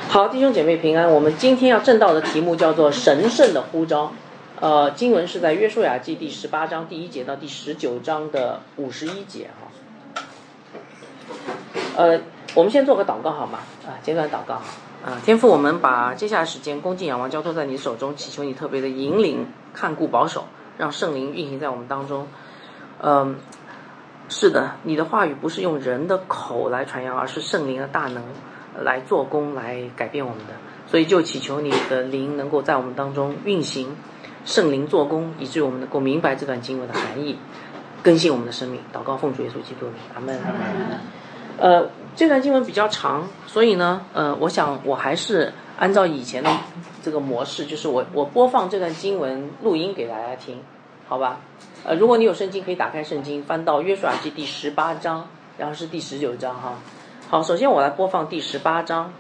好，弟兄姐妹平安。我们今天要正道的题目叫做神圣的呼召。经文是在约书亚记第18章第1节到第19章的51节我们先做个祷告好吗？简短祷告。天父，我们把接下来时间恭敬仰望交托在你手中，祈求你特别的引领、看顾、保守，让圣灵运行在我们当中。是的，你的话语不是用人的口来传扬，而是圣灵的大能来做工，来改变我们的。所以就祈求你的灵能够在我们当中运行，圣灵做工，以致我们能够明白这段经文的含义，更新我们的生命。祷告奉主耶稣基督的名，阿门。这段经文比较长，所以呢，我想我还是按照以前的这个模式，就是我播放这段经文录音给大家听，好吧？如果你有圣经，可以打开圣经，翻到约书亚记第18章，然后是第19章哈。好，首先我来播放第18章。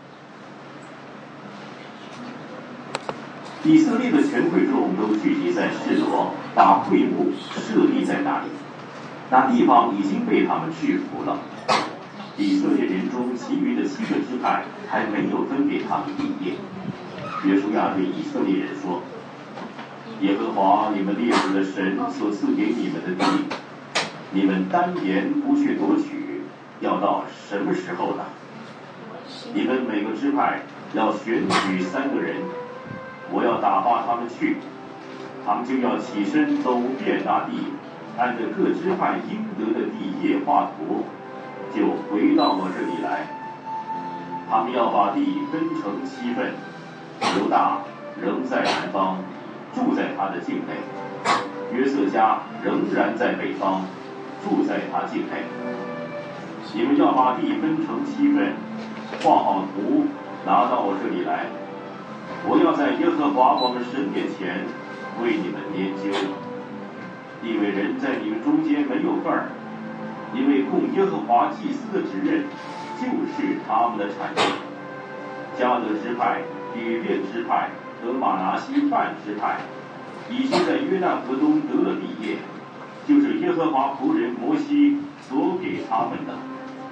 以色列的全会众都聚集在示罗，把会幕设立在那里。那地方已经被他们制服了。以色列人中其余的7个支派还没有分给他们地业。约书亚对以色列人说：耶和华你们列祖的神所赐给你们的地，你们单言不去夺取，要到什么时候呢？你们每个支派要选举3个人，我要打发他们去，他们就要起身走遍大地，按着各支派应得的地业画图，就回到我这里来。他们要把地分成7份，犹大仍在南方，住在他的境内；约瑟家仍然在北方，住在他境内。你们要把地分成7份，画好图，拿到我这里来。我要在耶和华我们神面前为你们研究。利未人在你们中间没有份儿，因为供耶和华祭司的职任就是他们的产业。迦得支派、吕便支派和马拿西半支派已经在约旦河东得了地业，就是耶和华仆人摩西所给他们的。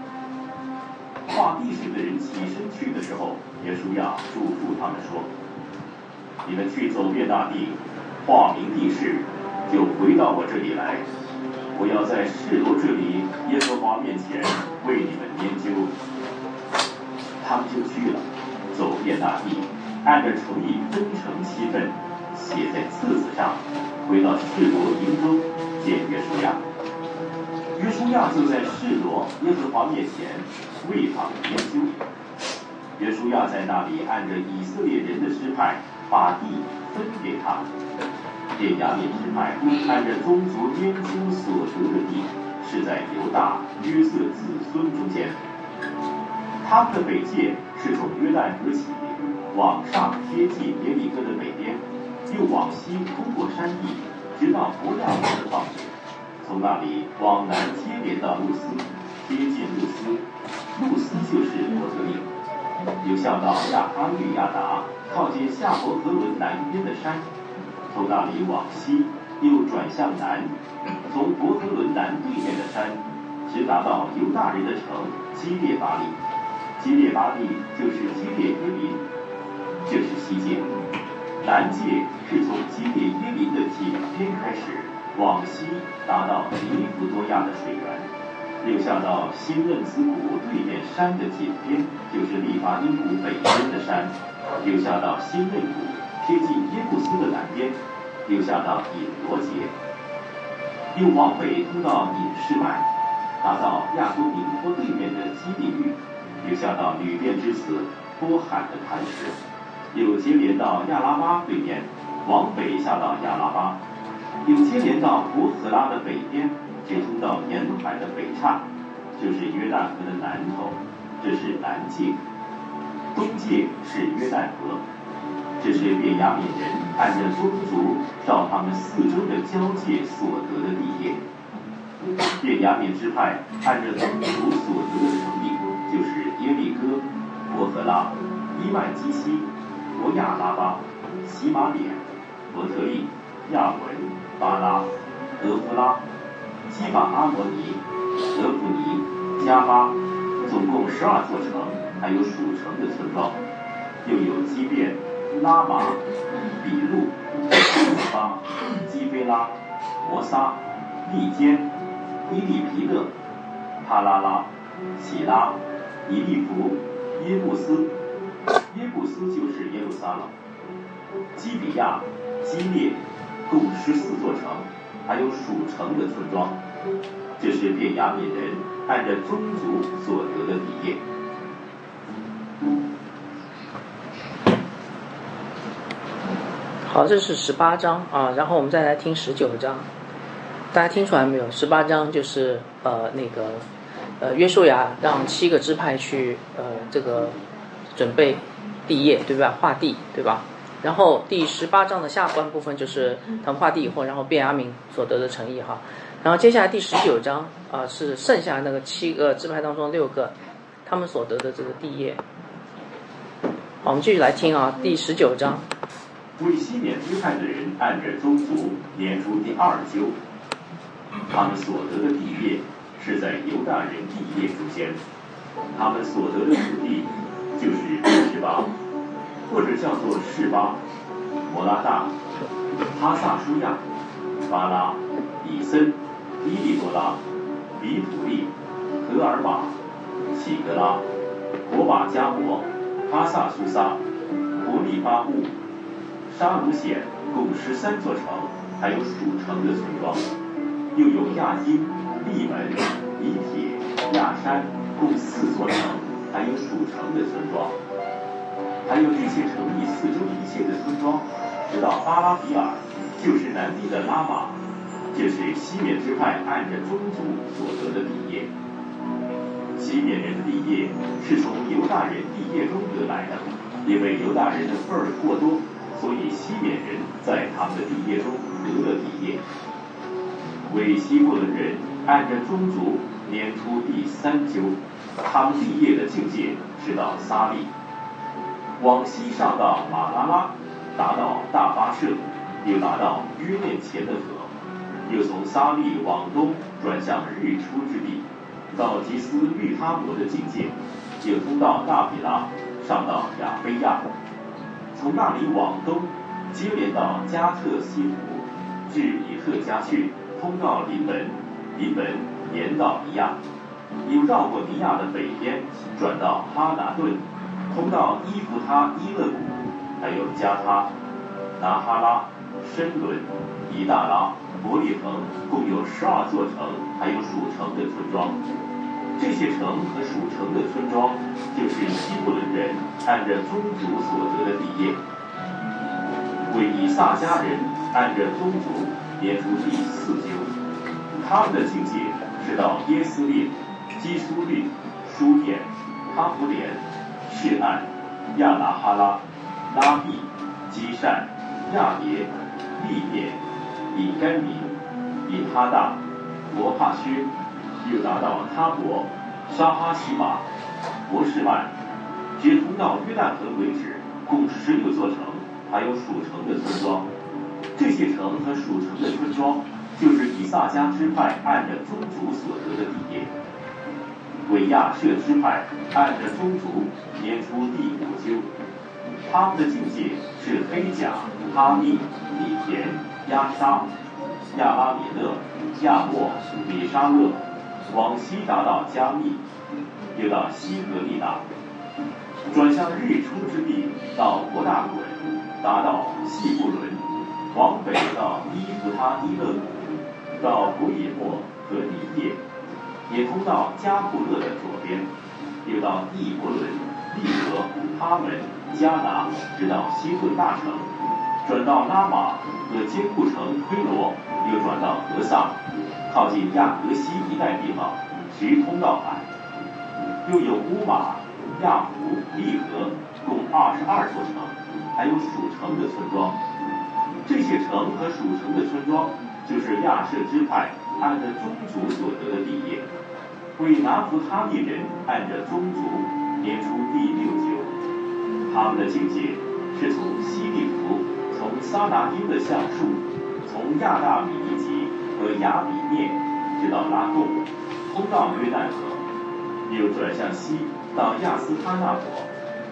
画地势的人起身去的时候，约书亚嘱咐他们说：你们去走遍大地，画明地势，就回到我这里来。我要在示罗这里耶和华面前为你们研究。他们就去了，走遍大地，按着城邑分成7份，写在册子上，回到示罗营中见约书亚。约书亚就在示罗耶和华面前为他们研究。约书亚在那里按着以色列人的支派把地分给他们。便雅悯支派按着宗族编出所得的地，是在犹大约瑟子孙中间。他们的北界是从约旦河起，往上贴近耶利哥的北边，又往西通过山地，直到伯亚尔的旷野，从那里往南接连到路斯，接近路斯，路斯就是伯特利，又下到亚哈律亚达，靠近夏伯和伦南边的山，从那里往西，又转向南，从伯和伦南对面的山，直达到犹大人的城基列巴利。基列巴利就是基列耶琳，这是西界。南界是从基列耶琳的井边开始，往西达到尼弗多亚的水源，又下到新嫩子谷对面山的井边，就是利法因谷北边的山，又下到新嫩谷贴近耶布斯的南边，又下到隐罗节，又往北通到隐士麦，达到亚多宁坡对面的基利域，又下到吕便之子波罕的磐石，又接连到亚拉巴对面，往北下到亚拉巴，又接连到伯和拉的北边，接通到沿海的北岔，就是约旦河的南头，这是南界。东界是约旦河，这是便雅悯人按着宗族照他们4周的交界所得的地业。便雅悯支派按着宗族所得的城邑，就是耶利哥、伯和拉、伊曼基西、伯亚拉巴、西马脸、伯特利、亚文、巴拉、俄弗拉、基法阿摩尼、俄弗尼、加巴，总共12座城，还有属城的村庄。 又有基遍、拉玛、比路、利巴、基菲拉、摩撒、利坚、伊利皮勒、帕拉拉、喜拉、以利弗、耶布斯。耶布斯就是耶路撒冷。基比亚、基列共14座城，还有属城的村庄。这是便雅悯人按着宗族所得的地业。 好，这是18章啊，然后我们再来听19章。大家听出来没有？18章就是约书亚让7个支派去这个准备地业，对吧？划地，对吧？然后第18章的下半部分就是他们划地以后，然后便雅悯所得的诚意哈。然后接下来第19章是剩下那个7个支派当中6个他们所得的这个地业。好，我们继续来听啊，第19章。 为西缅支派的人按着宗族年出第2揪，他们所得的地业是在犹大人地业中间，他们所得的土地就是示巴，或者叫做示巴、摩拉大、哈萨舒亚、巴拉、以森、伊利多拉、比土利、荷尔玛、喜格拉、国瓦加伯、哈萨苏撒、伯利巴乌、沙鲁显共13座城，还有属城的村庄，又有亚因、利门、以铁、亚山共4座城，还有属城的村庄。还有这些城邑四周一切的村庄，直到巴拉比尔，就是南地的拉玛，这是西缅支派按着宗族所得的地业。西缅人的地业是从犹大人地业中得来的，因为犹大人的份儿过多，所以西缅人在他们的地业中得了地业。为希伯伦人按着宗族年出第3揪，他们地业的境界是到撒利，往西上到马拉拉，达到大巴舍，又达到约念前的河，又从撒利往东转向日出之地，到吉斯律他伯的境界，又通到大比拉，上到亚非亚，从那里往东接连到加特西弗，至以特加去，通到临门，临门延到尼亚，又绕过尼亚的北边，转到哈拿顿，通到伊弗他伊勒谷，还有加他、拿哈拉、申伦、以大拉、伯利恒，共有12座城，还有属城的村庄。这些城和属城的村庄，就是希伯伦人按着宗族所得的地业。为以撒家人按着宗族年出第4揪，他们的境界是到耶斯列、基苏律、书店、哈弗连、示按、亚拿哈拉、拉毕、基善、亚别、利便、以甘民、以哈大、伯帕薛，又达到他伯、沙哈西马、伯示曼，直通到约旦河为止，共16座城，还有属城的村庄。这些城和属城的村庄，就是以撒家支派按着宗族所得的地业。为亚舍支派按着宗族年出第5揪，他们的境界是黑甲、哈密、米田、亚沙、亚拉米勒、亚莫、米沙勒，往西达到加密，又到西格利达，转向日出之地，到伯大滚，达到细布伦，往北到伊弗他伊勒谷，到伯野莫和利叶，也通到加布勒的左边，又到易伯伦、利俄、哈门、加拿，直到西顿大城，转到拉玛和坚固城推罗，又转到何萨，靠近亚格西一带地方，直通到海。又有乌马、亚弗、利河，共22座城，还有属城的村庄。这些城和属城的村庄，就是亚舍支派按着宗族所得的地业。为拿弗他利人按着宗族年出第6揪，他们的境界是从西利弗，从撒拿丁的橡树，从亚大米尼吉和雅比涅，直到拉贡，通到约旦河，又转向西到亚斯他纳伯，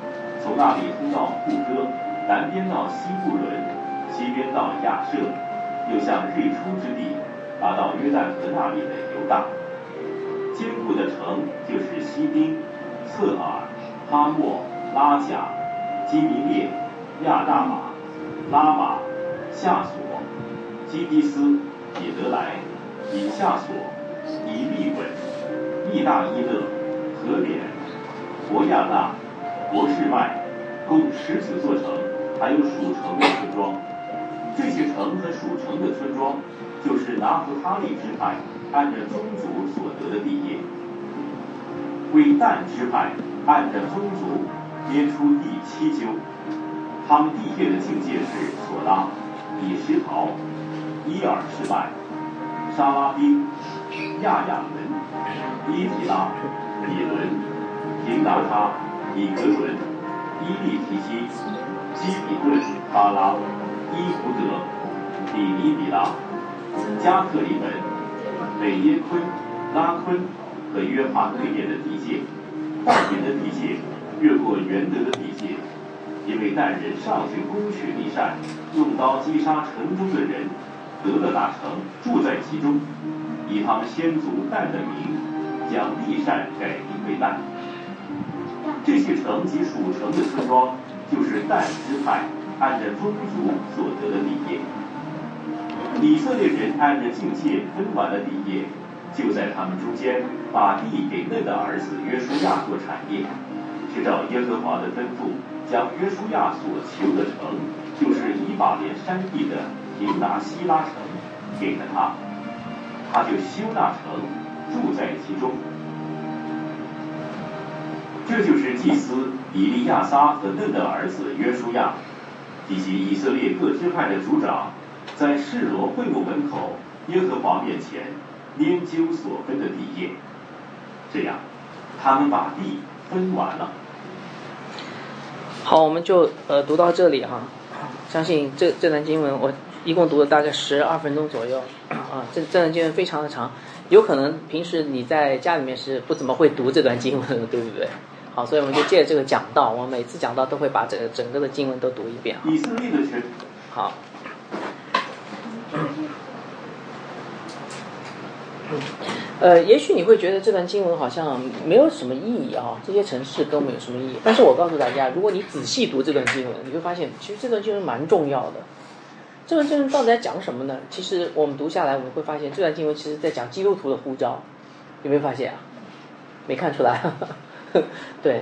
从那里通到库哥，南边到西布伦，西边到亚舍，又向日出之地，达到约旦河那里的犹大。坚固的城就是西丁、侧耳、哈莫、拉甲、基尼列、亚大马、拉玛、夏索、基迪斯、彼得莱、以夏索、以利本、密大伊勒、和脸、伯亚纳、伯示麦，共19座城，还有属城的村庄。这些城和属城的村庄，就是拿弗他利支派按着宗族所得的地业。为但支派按着宗族编出第7阄，他们地业的境界是索拉、以实陶、伊尔示麦、沙拉丁、亚雅门、伊提拉、以伦、平达他、以格伦、伊利提基、基比顿、哈拉、伊胡德、比尼比拉、加特里本、北耶昆、拉昆和约帕对面的地界，但边的地界越过元德的地界，因为但人上去攻取利善，用刀击杀城中的人，得了那城，住在其中，以他们先祖但的名，将利善改名为但。这些城及属城的村庄，就是但支派按着宗族所得的地业。以色列人按着境界分完了地业，就在他们中间把地给嫩的儿子约书亚做产业，是照耶和华的吩咐，将约书亚所求的城，就是以法莲山地的平拿希拉城，给了他，他就修那城，住在其中。这就是祭司以利亚撒和嫩的儿子约书亚，以及以色列各支派的族长，在示罗会幕门口耶和华面前研究所分的地业。这样，他们把地分完了。 好，我们就读到这里哈。相信这段经文我一共读了大概12分钟左右啊，这段经文非常的长，有可能平时你在家里面是不怎么会读这段经文的，对不对？好，所以我们就借这个讲道，我们每次讲道都会把整个的经文都读一遍。 以色列的神。 好。也许你会觉得这段经文好像没有什么意义啊，这些城市都没有什么意义。但是我告诉大家，如果你仔细读这段经文，你会发现其实这段经文蛮重要的。这段经文到底在讲什么呢？其实我们读下来，我们会发现这段经文其实在讲基督徒的呼召。有没有发现啊？没看出来？对，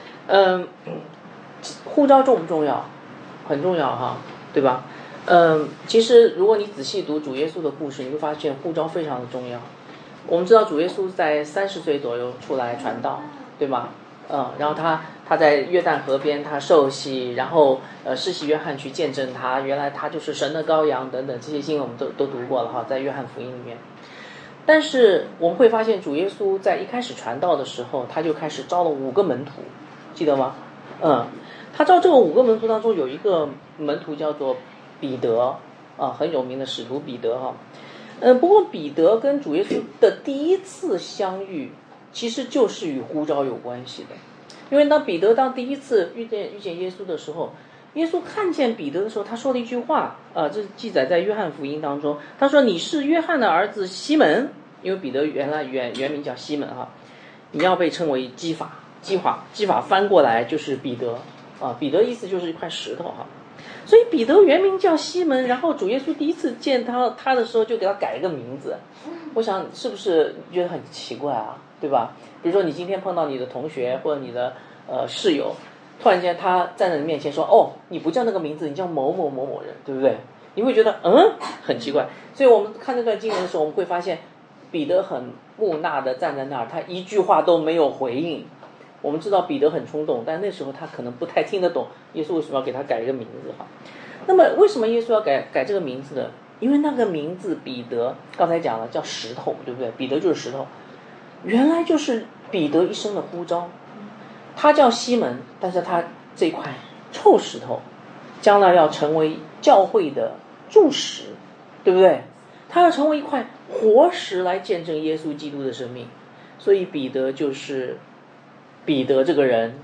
呼召重不重要？很重要哈，对吧？其实如果你仔细读主耶稣的故事，你会发现呼召非常的重要。我们知道主耶稣在30岁左右出来传道，对吧？然后他在约旦河边他受洗，然后施洗约翰去见证他，原来他就是神的羔羊等等，这些经文我们都读过了哈，在约翰福音里面。但是我们会发现主耶稣在一开始传道的时候，他就开始招了5个门徒，记得吗？他招这个5个门徒当中有一个门徒叫做彼得啊，很有名的使徒彼得哈。不过彼得跟主耶稣的第一次相遇，其实就是与呼召有关系的。因为当彼得第一次遇见耶稣的时候，耶稣看见彼得的时候，他说了一句话这是记载在约翰福音当中。他说：“你是约翰的儿子西门。”因为彼得原来原名叫西门哈，你要被称为基法。基法翻过来就是彼得啊，彼得意思就是一块石头哈。所以彼得原名叫西门，然后主耶稣第一次见他的时候就给他改一个名字。我想是不是觉得很奇怪啊，对吧？比如说你今天碰到你的同学或者你的室友，突然间他站在你面前说：“哦，你不叫那个名字，你叫某某某某人，对不对？”你会觉得很奇怪。所以我们看这段经文的时候，我们会发现彼得很木讷的站在那儿，他一句话都没有回应。我们知道彼得很冲动，但那时候他可能不太听得懂耶稣为什么要给他改一个名字哈。那么为什么耶稣要改这个名字呢？因为那个名字彼得刚才讲了叫石头，对不对？彼得就是石头，原来就是彼得一生的呼召。他叫西门，但是他这块臭石头将来要成为教会的柱石，对不对？他要成为一块活石来见证耶稣基督的生命。所以彼得这个人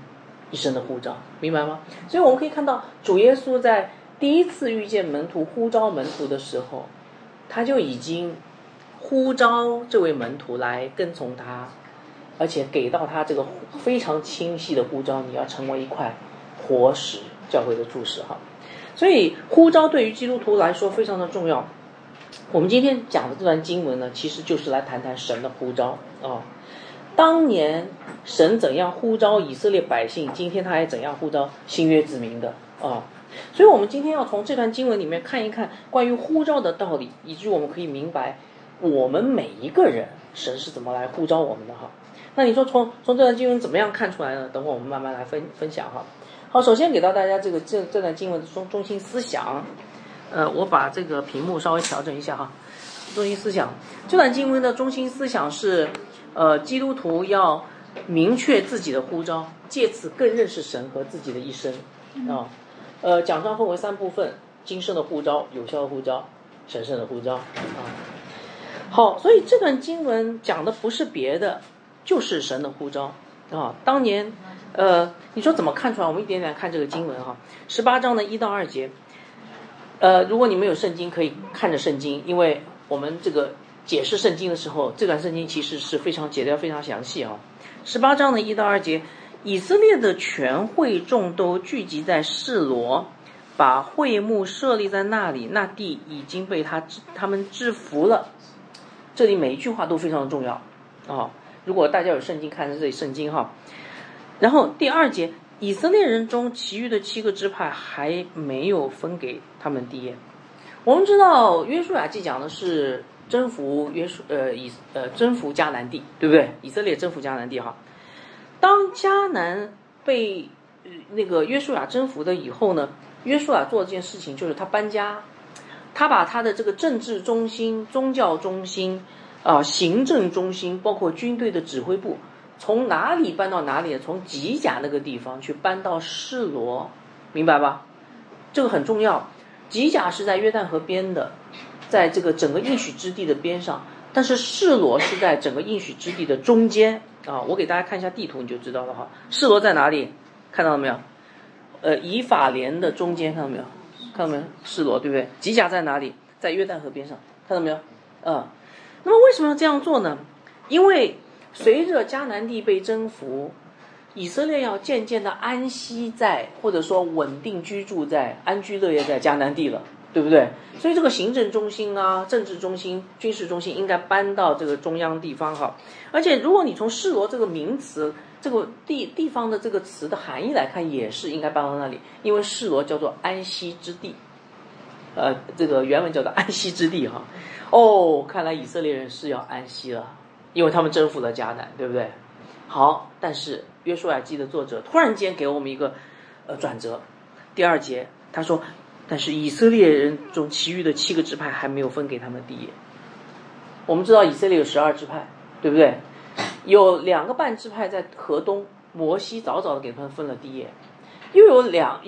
一生的呼召，明白吗？所以我们可以看到，主耶稣在第一次遇见门徒、呼召门徒的时候，他就已经呼召这位门徒来跟从他，而且给到他这个非常清晰的呼召，你要成为一块活石，教会的柱石哈。所以呼召对于基督徒来说非常的重要。我们今天讲的这段经文呢，其实就是来谈谈神的呼召啊。当年神怎样呼召以色列百姓，今天他还怎样呼召新约子民的啊。所以我们今天要从这段经文里面看一看关于呼召的道理，以及我们可以明白我们每一个人神是怎么来呼召我们的哈。那你说从这段经文怎么样看出来呢？等会我们慢慢来分享哈。好，首先给到大家这段经文的中心思想，我把这个屏幕稍微调整一下哈。中心思想，这段经文的中心思想是，基督徒要明确自己的呼召，借此更认识神和自己的一生啊。讲章分为3部分：今生的呼召、有效的呼召、神圣的呼召啊。好，所以这段经文讲的不是别的，就是神的呼召啊。当年你说怎么看出来？我们一点点看这个经文哈。18章的1到2节，如果你们有圣经，可以看着圣经，因为我们这个解释圣经的时候，这段圣经其实是非常解得非常详细啊。18章的1到2节，以色列的全会众都聚集在示罗，把会幕设立在那里，那地已经被他们制服了。这里每一句话都非常的重要啊。如果大家有圣经，看这里圣经哈。然后第2节，以色列人中其余的7个支派还没有分给他们地业。我们知道约书亚记讲的是征服征服迦南地，对不对？以色列征服迦南地哈。当迦南被那个约书亚征服的以后呢，约书亚做一件事情，就是他搬家，他把他的这个政治中心、宗教中心行政中心，包括军队的指挥部，从哪里搬到哪里？从吉甲那个地方去搬到示罗，明白吧？这个很重要。吉甲是在约旦河边的，在这个整个应许之地的边上，但是示罗是在整个应许之地的中间啊。我给大家看一下地图，你就知道了哈。示罗在哪里？看到了没有？以法莲的中间，看到没有？看到没有？示罗对不对？吉甲在哪里？在约旦河边上，看到没有？那么为什么要这样做呢？因为随着迦南地被征服，以色列要渐渐的安息在，或者说稳定居住在、安居乐业在迦南地了，对不对？所以这个行政中心啊、政治中心、军事中心应该搬到这个中央地方哈。而且如果你从示罗这个名词、这个地方的这个词的含义来看，也是应该搬到那里，因为示罗叫做安息之地，这个原文叫做安息之地哈。看来以色列人是要安息了，因为他们征服了迦南，对不对？好，但是约书亚记的作者突然间给我们一个转折。第2节他说，但是以色列人中其余的7个支派还没有分给他们地业。我们知道以色列有12支派，对不对？有2个半支派在河东，摩西早早的给他们分了地业，又有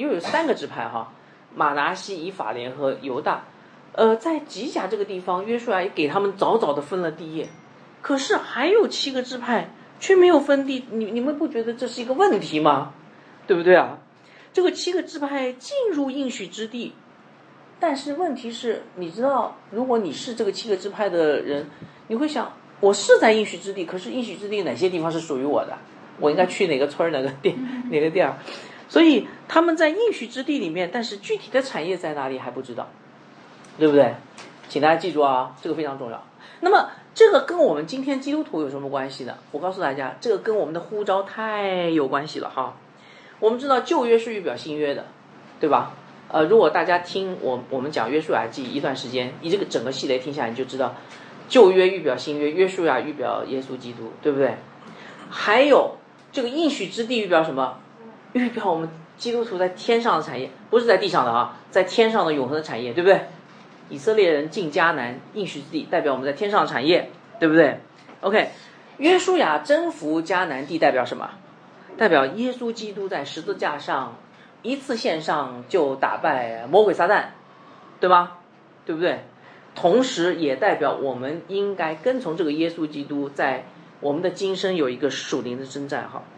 3个支派哈，马拿西、以法莲和犹大。在吉甲这个地方，约书亚也给他们早早的分了地业，可是还有7个支派却没有分地，你们不觉得这是一个问题吗？对不对啊？这个7个支派进入应许之地，但是问题是，你知道，如果你是这个7个支派的人，你会想，我是在应许之地，可是应许之地哪些地方是属于我的？我应该去哪个村哪个店？所以他们在应许之地里面，但是具体的产业在哪里还不知道，对不对？请大家记住啊，这个非常重要。那么这个跟我们今天基督徒有什么关系呢？我告诉大家，这个跟我们的呼召太有关系了哈。我们知道旧约是预表新约的，对吧？如果大家听我们讲约书亚记一段时间，你这个整个系列听下来，你就知道旧约预表新约，约书亚预表耶稣基督，对不对？还有这个应许之地预表什么？预表我们基督徒在天上的产业，不是在地上的啊，在天上的永恒的产业，对不对？以色列人进迦南应许之地，代表我们在天上的产业，对不对 ？OK， 约书亚征服迦南地代表什么？代表耶稣基督在十字架上一次献上就打败魔鬼撒旦，对吗？对不对？同时也代表我们应该跟从这个耶稣基督，在我们的今生有一个属灵的征战哈。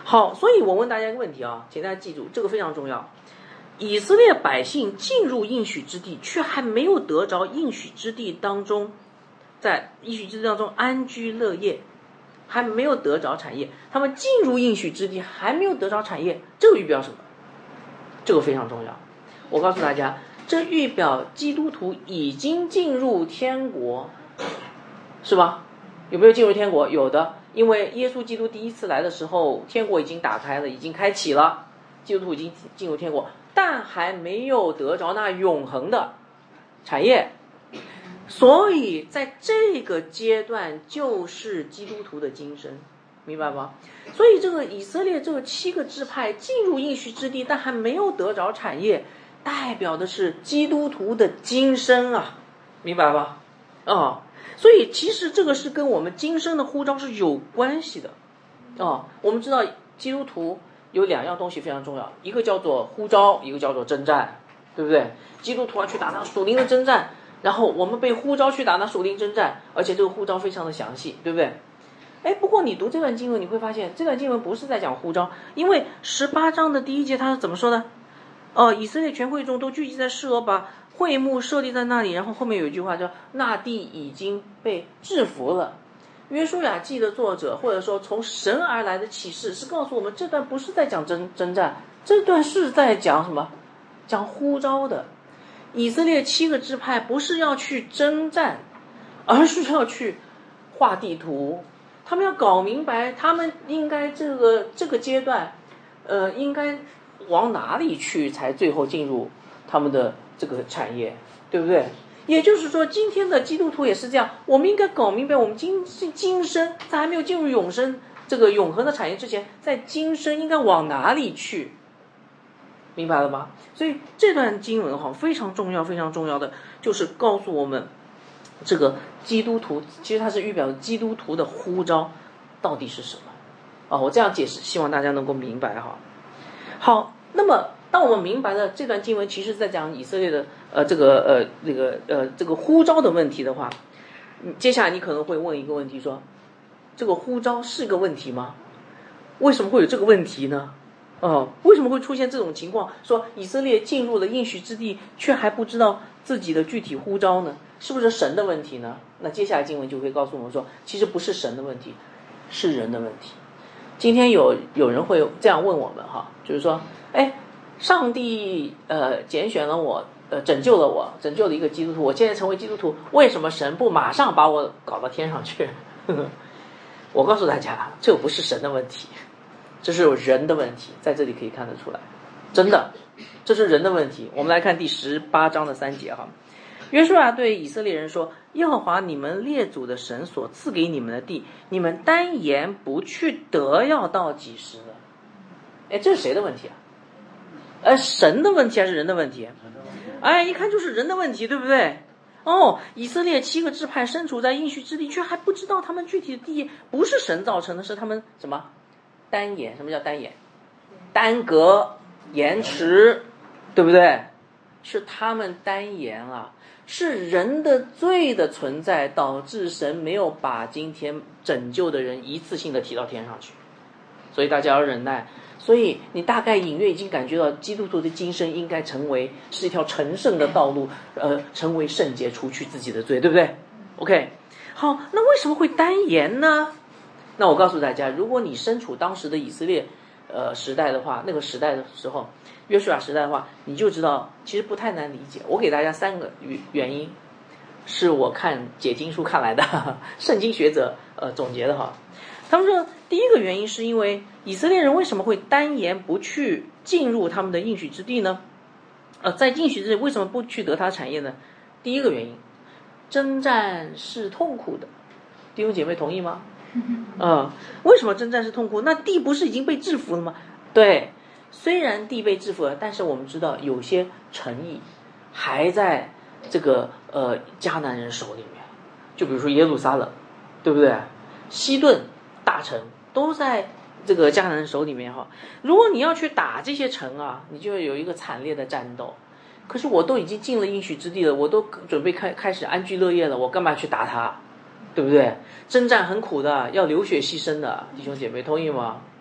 好，所以我问大家一个问题啊，请大家记住，这个非常重要。以色列百姓进入应许之地，却还没有得着应许之地当中，在应许之地当中安居乐业，还没有得着产业。他们进入应许之地，还没有得着产业，这个预表什么？这个非常重要。我告诉大家，这预表基督徒已经进入天国，是吧？有没有进入天国？有的，因为耶稣基督第一次来的时候，天国已经打开了，已经开启了，基督徒已经进入天国，但还没有得着那永恒的产业。所以在这个阶段就是基督徒的今生，明白吗？所以这个以色列这个7个支派进入应许之地，但还没有得着产业，代表的是基督徒的今生啊，明白吧？所以其实这个是跟我们今生的呼召是有关系的我们知道基督徒有2样东西非常重要，一个叫做呼召，一个叫做征战，对不对？基督徒要去打那属灵的征战，然后我们被呼召去打那属灵征战，而且这个呼召非常的详细，对不对？不过你读这段经文，你会发现这段经文不是在讲呼召，因为18章的第1节他是怎么说的？以色列全会众都聚集在示罗，把会幕设立在那里，然后后面有一句话叫那地已经被制服了。约书亚记的作者或者说从神而来的启示是告诉我们，这段不是在讲征战，这段是在讲什么？讲呼召的。以色列7个支派不是要去征战，而是要去画地图，他们要搞明白他们应该这个阶段应该往哪里去才最后进入他们的这个产业，对不对？也就是说今天的基督徒也是这样，我们应该搞明白我们今生在还没有进入永生这个永恒的产业之前，在今生应该往哪里去，明白了吗？所以这段经文非常重要，非常重要的就是告诉我们这个基督徒其实它是预表基督徒的呼召到底是什么我这样解释希望大家能够明白好，那么当我们明白了这段经文其实在讲以色列的这个呼召的问题的话，接下来你可能会问一个问题，说这个呼召是个问题吗？为什么会有这个问题呢？为什么会出现这种情况，说以色列进入了应许之地却还不知道自己的具体呼召呢？是不是神的问题呢？那接下来经文就会告诉我们说，其实不是神的问题，是人的问题。今天有人会这样问我们就是说上帝拣选了我拯救了我，拯救了一个基督徒，我现在成为基督徒，为什么神不马上把我搞到天上去？我告诉大家，这不是神的问题，这是人的问题，在这里可以看得出来，真的这是人的问题。我们来看第18章的3节约书亚对以色列人说，耶和华你们列祖的神所赐给你们的地，你们单言不去得，要到几时呢？这是谁的问题神的问题还是人的问题？一看就是人的问题，对不对？以色列7个支派身处在应许之地，却还不知道他们具体的地不是神造成的，是他们什么单言？什么叫单言？耽搁延迟，对不对？是他们单言是人的罪的存在导致神没有把今天拯救的人一次性的提到天上去，所以大家要忍耐。所以你大概隐约已经感觉到基督徒的今生应该是一条成圣的道路，成为圣洁，除去自己的罪，对不对 ？OK， 好，那为什么会单言呢？那我告诉大家，如果你身处当时的以色列时代的话，那个时代的时候，约书亚时代的话，你就知道其实不太难理解。我给大家3个原因，是我看解经书看来的，圣经学者总结的他们说，第一个原因是因为以色列人为什么会单言不去进入他们的应许之地呢？在应许之地为什么不去得他产业呢？第一个原因，征战是痛苦的。弟兄姐妹同意吗？为什么征战是痛苦？那地不是已经被制服了吗？对，虽然地被制服了，但是我们知道有些城邑还在这个迦南人手里面，就比如说耶路撒冷，对不对？西顿大城都在这个迦南人手里面如果你要去打这些城你就会有一个惨烈的战斗。可是我都已经进了应许之地了，我都准备开始安居乐业了，我干嘛去打他？对不对？征战很苦的，要流血牺牲的，弟兄姐妹同意吗？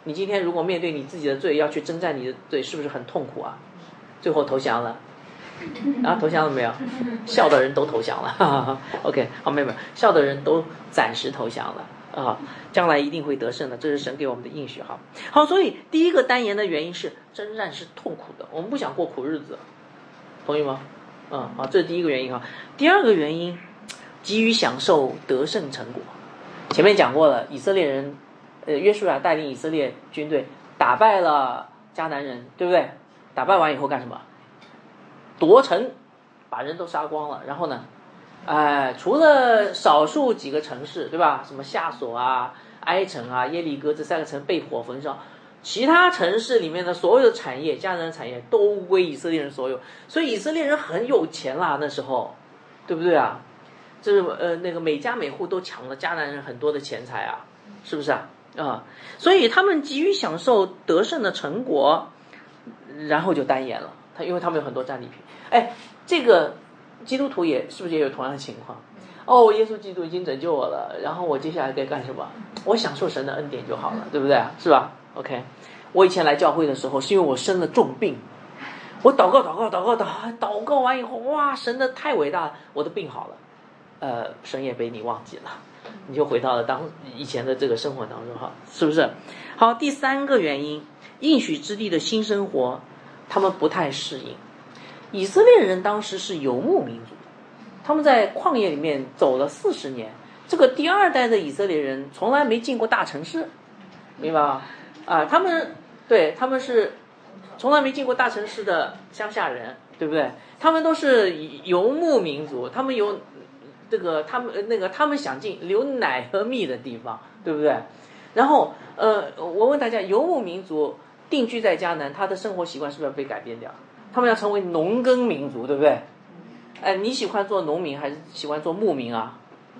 你今天如果面对你自己的罪，要去征战你的罪，是不是很痛苦啊？最后投降了，投降了没有？笑的人都投降了，哈哈哈 OK， 好，没有，笑的人都暂时投降了将来一定会得胜的，这是神给我们的应许哈。好，所以第一个单言的原因是征战是痛苦的，我们不想过苦日子，同意吗？好，这是第一个原因哈。第二个原因，急于享受得胜成果。前面讲过了，以色列人，约书亚带领以色列军队打败了迦南人，对不对？打败完以后干什么？夺城，把人都杀光了。然后呢，除了少数几个城市，对吧？什么夏所啊、埃城啊、耶利哥这3个城被火焚烧，其他城市里面的所有的产业，迦南的产业都归以色列人所有。所以以色列人很有钱啦，那时候，对不对啊？这是那个每家每户都抢了迦南人很多的钱财啊，是不是啊？所以他们急于享受得胜的成果，然后就单言了。因为他们有很多战利品。这个基督徒是不是也有同样的情况？耶稣基督已经拯救我了，然后我接下来该干什么？我享受神的恩典就好了，对不对？是吧 ？OK， 我以前来教会的时候，是因为我生了重病，我祷告完以后，哇，神的太伟大了，我的病好了。神也被你忘记了，你就回到了以前的这个生活当中哈，是不是？好，第3个原因，应许之地的新生活，他们不太适应。以色列人当时是游牧民族，他们在旷野里面走了40年，这个第2代的以色列人从来没进过大城市，明白吗？他们是从来没进过大城市的乡下人，对不对？他们都是游牧民族，他们有他们想进流奶和蜜的地方，对不对？然后我问大家，游牧民族定居在迦南，他的生活习惯是不是要被改变掉？他们要成为农耕民族，对不对？你喜欢做农民还是喜欢做牧民啊？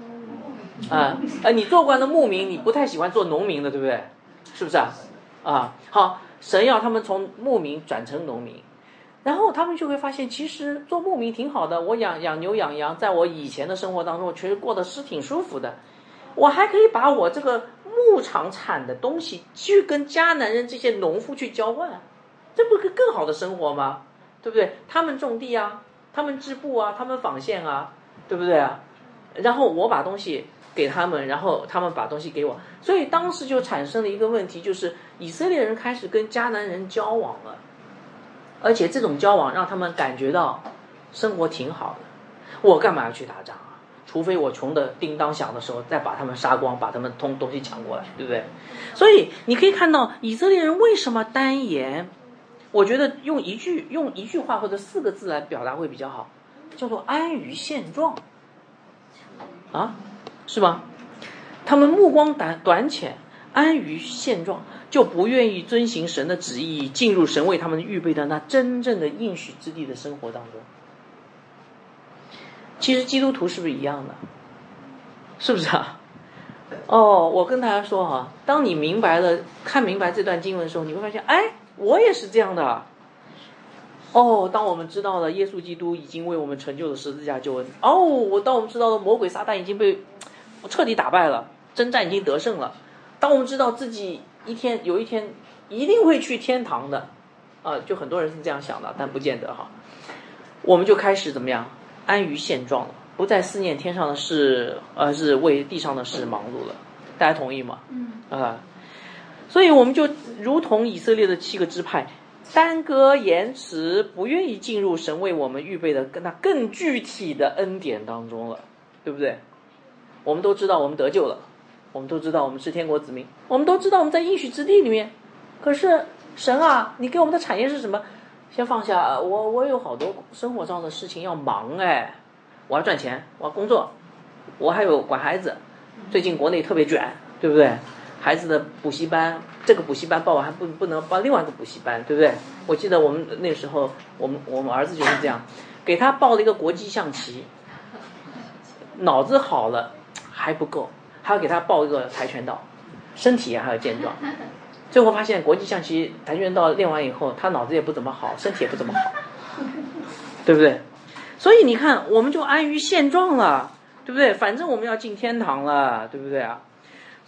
你做惯了牧民，你不太喜欢做农民的，对不对？是不是好，神要他们从牧民转成农民，然后他们就会发现，其实做牧民挺好的，我养牛养羊，在我以前的生活当中，其实过得是挺舒服的。我还可以把我这个牧场产的东西去跟迦南人这些农夫去交换，这不是更好的生活吗？对不对？他们种地啊，他们织布啊，他们纺线啊，对不对啊？然后我把东西给他们，然后他们把东西给我，所以当时就产生了一个问题，就是以色列人开始跟迦南人交往了，而且这种交往让他们感觉到生活挺好的。我干嘛要去打仗啊？除非我穷的叮当响的时候再把他们杀光，把他们东西抢过来，对不对？所以你可以看到以色列人为什么单言，我觉得用一句话或者4个字来表达会比较好，叫做安于现状是吗？他们目光短浅，安于现状，就不愿意遵行神的旨意，进入神为他们预备的那真正的应许之地的生活当中。其实基督徒是不是一样的？是不是我跟大家说当你看明白这段经文的时候，你会发现，我也是这样的。当我们知道了耶稣基督已经为我们成就了十字架救恩，当我们知道了魔鬼撒旦已经被彻底打败了，征战已经得胜了，当我们知道自己有一天一定会去天堂的，就很多人是这样想的，但不见得我们就开始怎么样？安于现状了，不再思念天上的事，而是为地上的事忙碌了。大家同意吗？所以我们就如同以色列的7个支派，耽搁延迟，不愿意进入神为我们预备的那更具体的恩典当中了，对不对？我们都知道我们得救了，我们都知道我们是天国子民，我们都知道我们在应许之地里面，可是神你给我们的产业是什么？先放下，我有好多生活上的事情要忙我要赚钱，我要工作，我还有管孩子，最近国内特别卷，对不对？孩子的补习班，这个补习班报完还不能报另外一个补习班，对不对？我记得我们那时候，我们儿子就是这样，给他报了一个国际象棋，脑子好了还不够，还要给他报一个跆拳道，身体还要健壮。最后发现国际象棋跆拳道练完以后，他脑子也不怎么好，身体也不怎么好，对不对？所以你看，我们就安于现状了，对不对？反正我们要进天堂了，对不对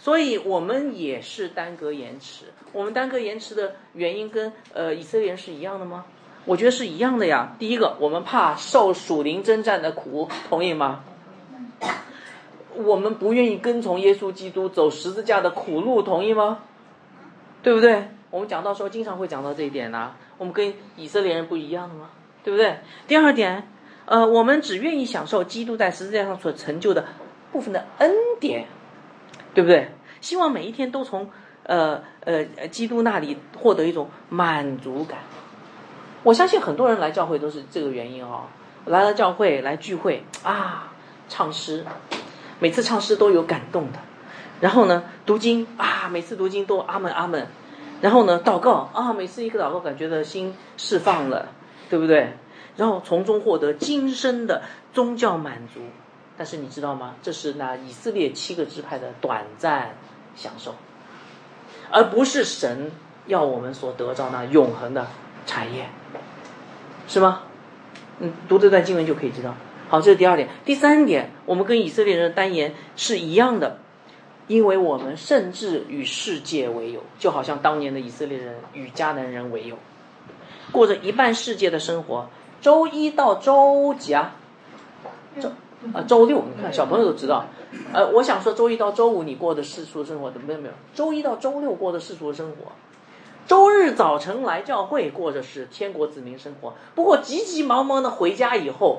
所以我们也是耽搁延迟。我们耽搁延迟的原因跟以色列人是一样的吗？我觉得是一样的呀。第一个，我们怕受属灵征战的苦，同意吗？我们不愿意跟从耶稣基督走十字架的苦路，同意吗？对不对？我们讲到时候经常会讲到这一点啊。我们跟以色列人不一样的吗？对不对？第二点，我们只愿意享受基督在十字架上所成就的部分的恩典，对不对？希望每一天都从基督那里获得一种满足感。我相信很多人来教会都是这个原因啊，来了教会来聚会啊，唱诗，每次唱诗都有感动的。然后呢，读经啊，每次读经都阿门阿门。然后呢，祷告啊，每次一个祷告感觉的心释放了，对不对？然后从中获得今生的宗教满足。但是你知道吗？这是那以色列7个支派的短暂享受，而不是神要我们所得到那永恒的产业，是吗？读这段经文就可以知道。好，这是第二点。第三点，我们跟以色列人的单言是一样的，因为我们甚至与世界为友，就好像当年的以色列人与迦南人为友，过着一半世界的生活。周一到周几啊？周六，你看小朋友都知道。我想说周一到周五你过的世俗的生活，没有，周一到周六过的世俗的生活。周日早晨来教会过着是天国子民生活，不过急急忙忙的回家以后，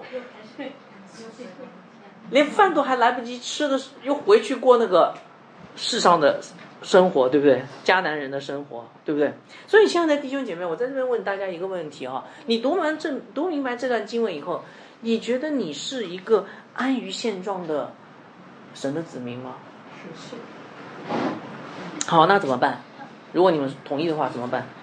连饭都还来不及吃的，又回去过那个世上的生活，对不对？迦南人的生活，对不对？所以亲爱的弟兄姐妹，我在这边问大家一个问题啊，你读明白这段经文以后，你觉得你是一个安于现状的神的子民吗？是。好，那怎么办？如果你们同意的话，怎么办？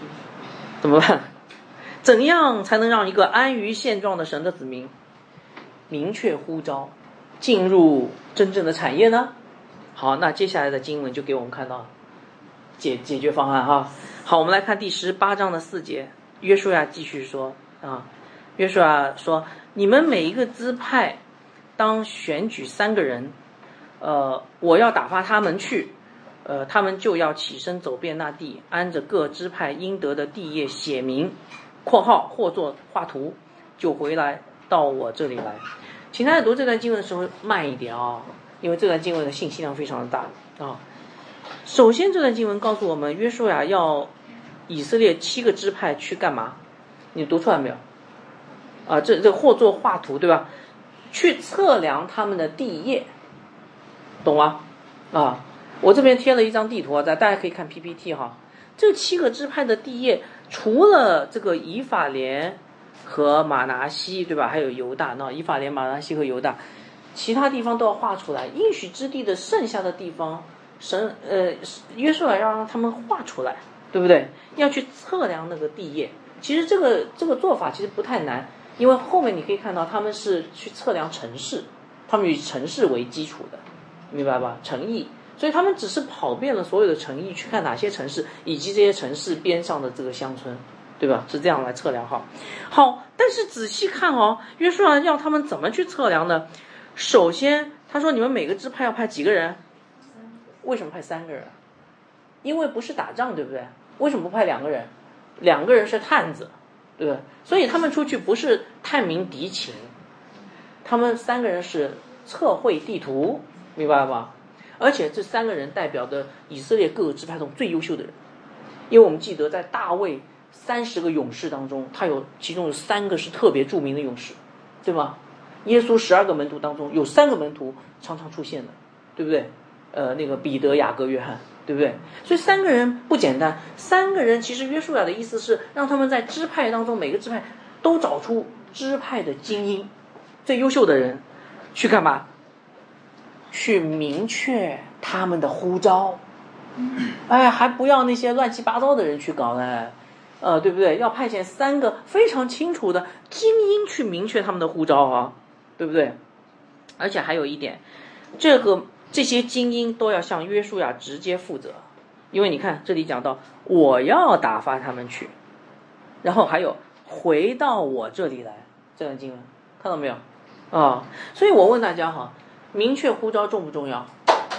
怎样才能让一个安于现状的神的子民明确呼召，进入真正的产业呢？好，那接下来的经文就给我们看到解决方案哈。好，我们来看第18章的4节，约书亚继续说啊，约书亚说：“你们每一个支派当选举3个人，我要打发他们去。他们就要起身走遍那地，按着各支派应得的地业写明（括号或作画图），就回来到我这里来。”请大家读这段经文的时候慢一点啊，因为这段经文的信息量非常的大啊。首先，这段经文告诉我们，约书亚要以色列7个支派去干嘛？你读出来没有？啊，这或作画图，对吧？去测量他们的地业，懂吗？啊。我这边贴了一张地图啊，大家可以看 PPT 哈。这7个支派的地业，除了这个以法莲和玛拿西，对吧？还有犹大，那以法莲、玛拿西和犹大，其他地方都要画出来。应许之地的剩下的地方，约书亚要让他们画出来，对不对？要去测量那个地业。其实这个做法其实不太难，因为后面你可以看到他们是去测量城市，他们以城市为基础的，明白吧？城邑。所以他们只是跑遍了所有的城邑，去看哪些城市以及这些城市边上的这个乡村，对吧？是这样来测量哈。好，但是仔细看哦，约书亚要他们怎么去测量呢？首先他说你们每个支派要派几个人？为什么派3个人？因为不是打仗，对不对？为什么不派2个人？2个人是探子，对不对？所以他们出去不是探明敌情，他们3个人是测绘地图，明白吗？而且这3个人代表的以色列各个支派中最优秀的人，因为我们记得在大卫30个勇士当中，其中有3个是特别著名的勇士，对吗？耶稣12个门徒当中有3个门徒常常出现的，对不对？那个彼得、雅各、约翰，对不对？所以3个人不简单，3个人其实约书亚的意思是让他们在支派当中每个支派都找出支派的精英，最优秀的人，去干嘛？去明确他们的呼召，还不要那些乱七八糟的人去搞呢，对不对？要派遣3个非常清楚的精英去明确他们的呼召啊，对不对？而且还有一点，这些精英都要向约书亚直接负责，因为你看这里讲到我要打发他们去，然后还有回到我这里来，这段经文看到没有啊？所以我问大家哈，明确呼召重不重要？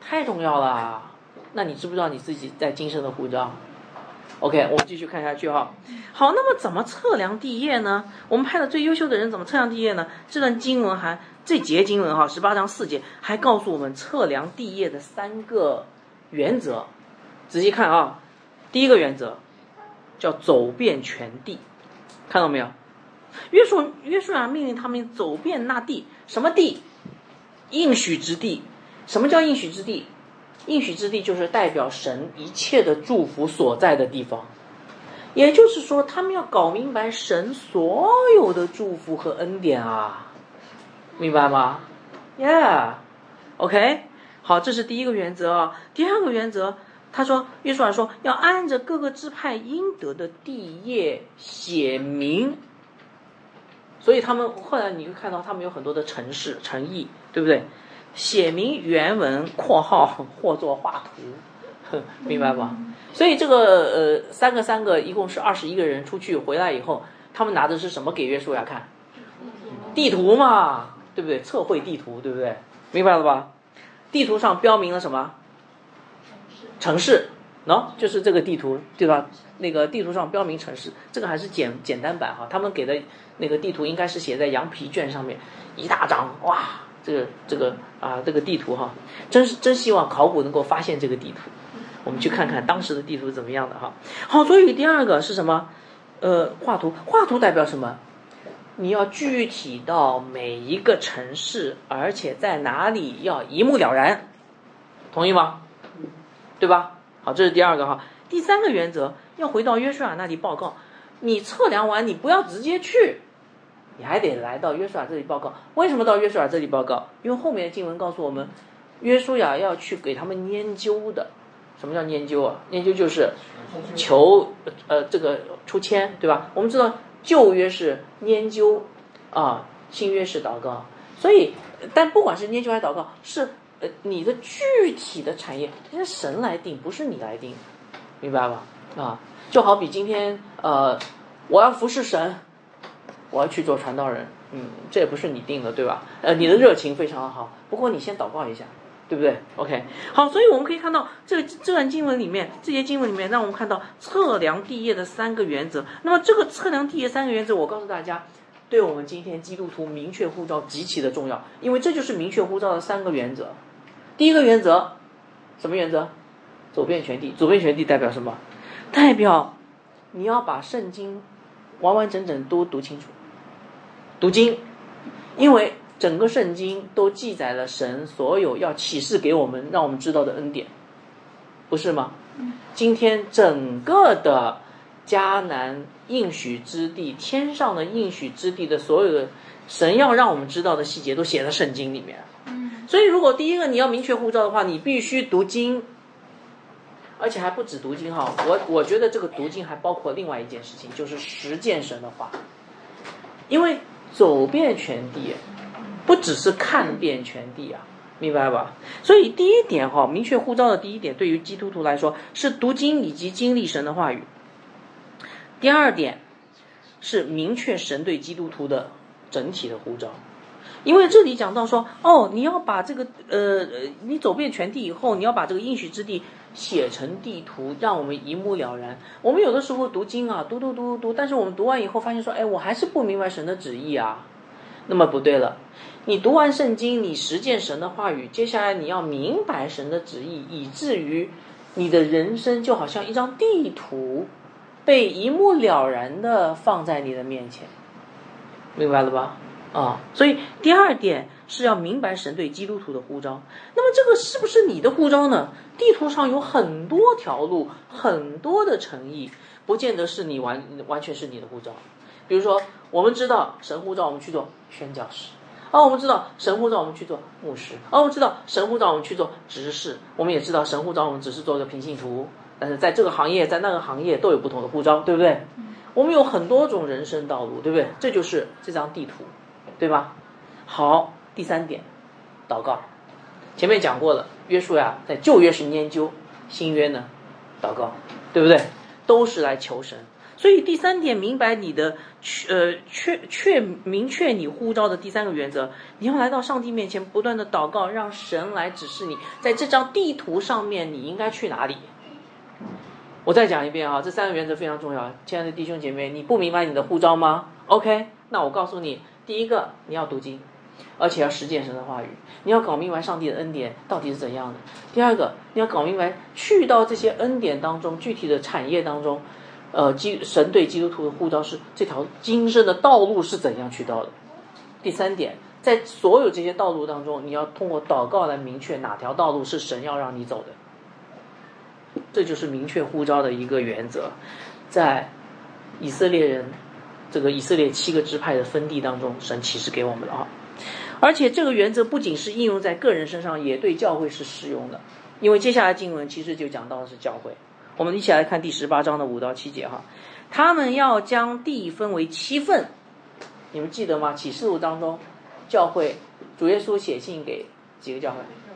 太重要了。那你知不知道你自己在今生的护照？ OK， 我们继续看下去哈。好，那么怎么测量地业呢？我们派的最优秀的人怎么测量地业呢？这段经文这节经文18章4节还告诉我们测量地业的3个原则。仔细看啊，第一个原则叫走遍全地，看到没有？约书亚命令他们走遍那地，什么地？应许之地。什么叫应许之地？应许之地就是代表神一切的祝福所在的地方，也就是说他们要搞明白神所有的祝福和恩典啊，明白吗？ Yeah， OK， 好，这是第一个原则啊。第二个原则，他说约书亚说要按着各个支派应得的地业写明，所以他们后来你会看到他们有很多的程义，对不对？写明原文括号或作画图，明白吧？所以这个三个一共是21个人出去回来以后，他们拿的是什么给约书亚看？地图嘛，对不对？测绘地图，对不对？明白了吧？地图上标明了什么？城市，就是这个地图，对吧？那个地图上标明城市，这个还是简单版哈。他们给的那个地图应该是写在羊皮卷上面，一大张，哇！这个地图哈，真希望考古能够发现这个地图，我们去看看当时的地图怎么样的哈。好，所以第二个是什么？画图代表什么？你要具体到每一个城市，而且在哪里要一目了然，同意吗？对吧？好，这是第二个哈。第三个原则，要回到约书亚那里报告。你测量完，你不要直接去。你还得来到约书亚这里报告。为什么到约书亚这里报告？因为后面的经文告诉我们，约书亚要去给他们研究的。什么叫研究啊？研究就是求这个出签，对吧？我们知道旧约是研究啊，新约是祷告。所以，但不管是研究还是祷告，是你的具体的产业，是神来定，不是你来定，明白吧？啊，就好比今天我要服侍神。我要去做传道人，这也不是你定的，对吧？你的热情非常好，不过你先祷告一下，对不对 ？OK， 好，所以我们可以看到这段经文里面，这些经文里面，让我们看到测量地业的3个原则。那么这个测量地业3个原则，我告诉大家，对我们今天基督徒明确护照极其的重要，因为这就是明确护照的3个原则。第一个原则，什么原则？走遍全地。走遍全地代表什么？代表你要把圣经完完整整都读清楚。读经，因为整个圣经都记载了神所有要启示给我们让我们知道的恩典，不是吗？今天整个的迦南应许之地，天上的应许之地的所有的神要让我们知道的细节都写在圣经里面。所以如果第一个你要明确护照的话，你必须读经，而且还不止读经哈。我觉得这个读经还包括另外一件事情，就是实践神的话，因为走遍全地不只是看遍全地啊，明白吧？所以第一点哈，明确护照的第一点对于基督徒来说是读经以及经历神的话语。第二点是明确神对基督徒的整体的护照。因为这里讲到说，你要把这个你走遍全地以后，你要把这个应许之地写成地图，让我们一目了然。我们有的时候读经啊，读，但是我们读完以后发现说，我还是不明白神的旨意啊。那么不对了，你读完圣经，你实践神的话语，接下来你要明白神的旨意，以至于你的人生就好像一张地图，被一目了然的放在你的面前，明白了吧？所以第二点是要明白神对基督徒的呼召。那么这个是不是你的呼召呢？地图上有很多条路，很多的诚意，不见得是你完全是你的呼召。比如说我们知道神呼召我们去做宣教士，我们知道神呼召我们去做牧师，我们知道神呼召我们去做执事，我们也知道神呼召我们只是做个平信徒，但是在这个行业在那个行业都有不同的呼召，对不对？我们有很多种人生道路，对不对？这就是这张地图，对吧？好，第三点，祷告。前面讲过了，约书亚在旧约是研究，新约呢祷告，对不对？都是来求神。 所以第三点，明白你的明确你呼召的第三个原则，你要来到上帝面前，不断的祷告，让神来指示你，在这张地图上面你应该去哪里。我再讲一遍啊，这三个原则非常重要。亲爱的弟兄姐妹，你不明白你的呼召吗 ？OK， 那我告诉你，第一个，你要读经，而且要实践神的话语，你要搞明白上帝的恩典到底是怎样的。第二个，你要搞明白去到这些恩典当中，具体的产业当中，神对基督徒的呼召是这条今生的道路是怎样去到的。第三点，在所有这些道路当中，你要通过祷告来明确哪条道路是神要让你走的。这就是明确呼召的一个原则，在以色列人这个以色列7个支派的分地当中，神启示给我们了啊。而且这个原则不仅是应用在个人身上，也对教会是适用的。因为接下来经文其实就讲到的是教会。我们一起来看第18章的5到7节哈。他们要将地分为7份，你们记得吗？启示录当中，教会主耶稣写信给几个教会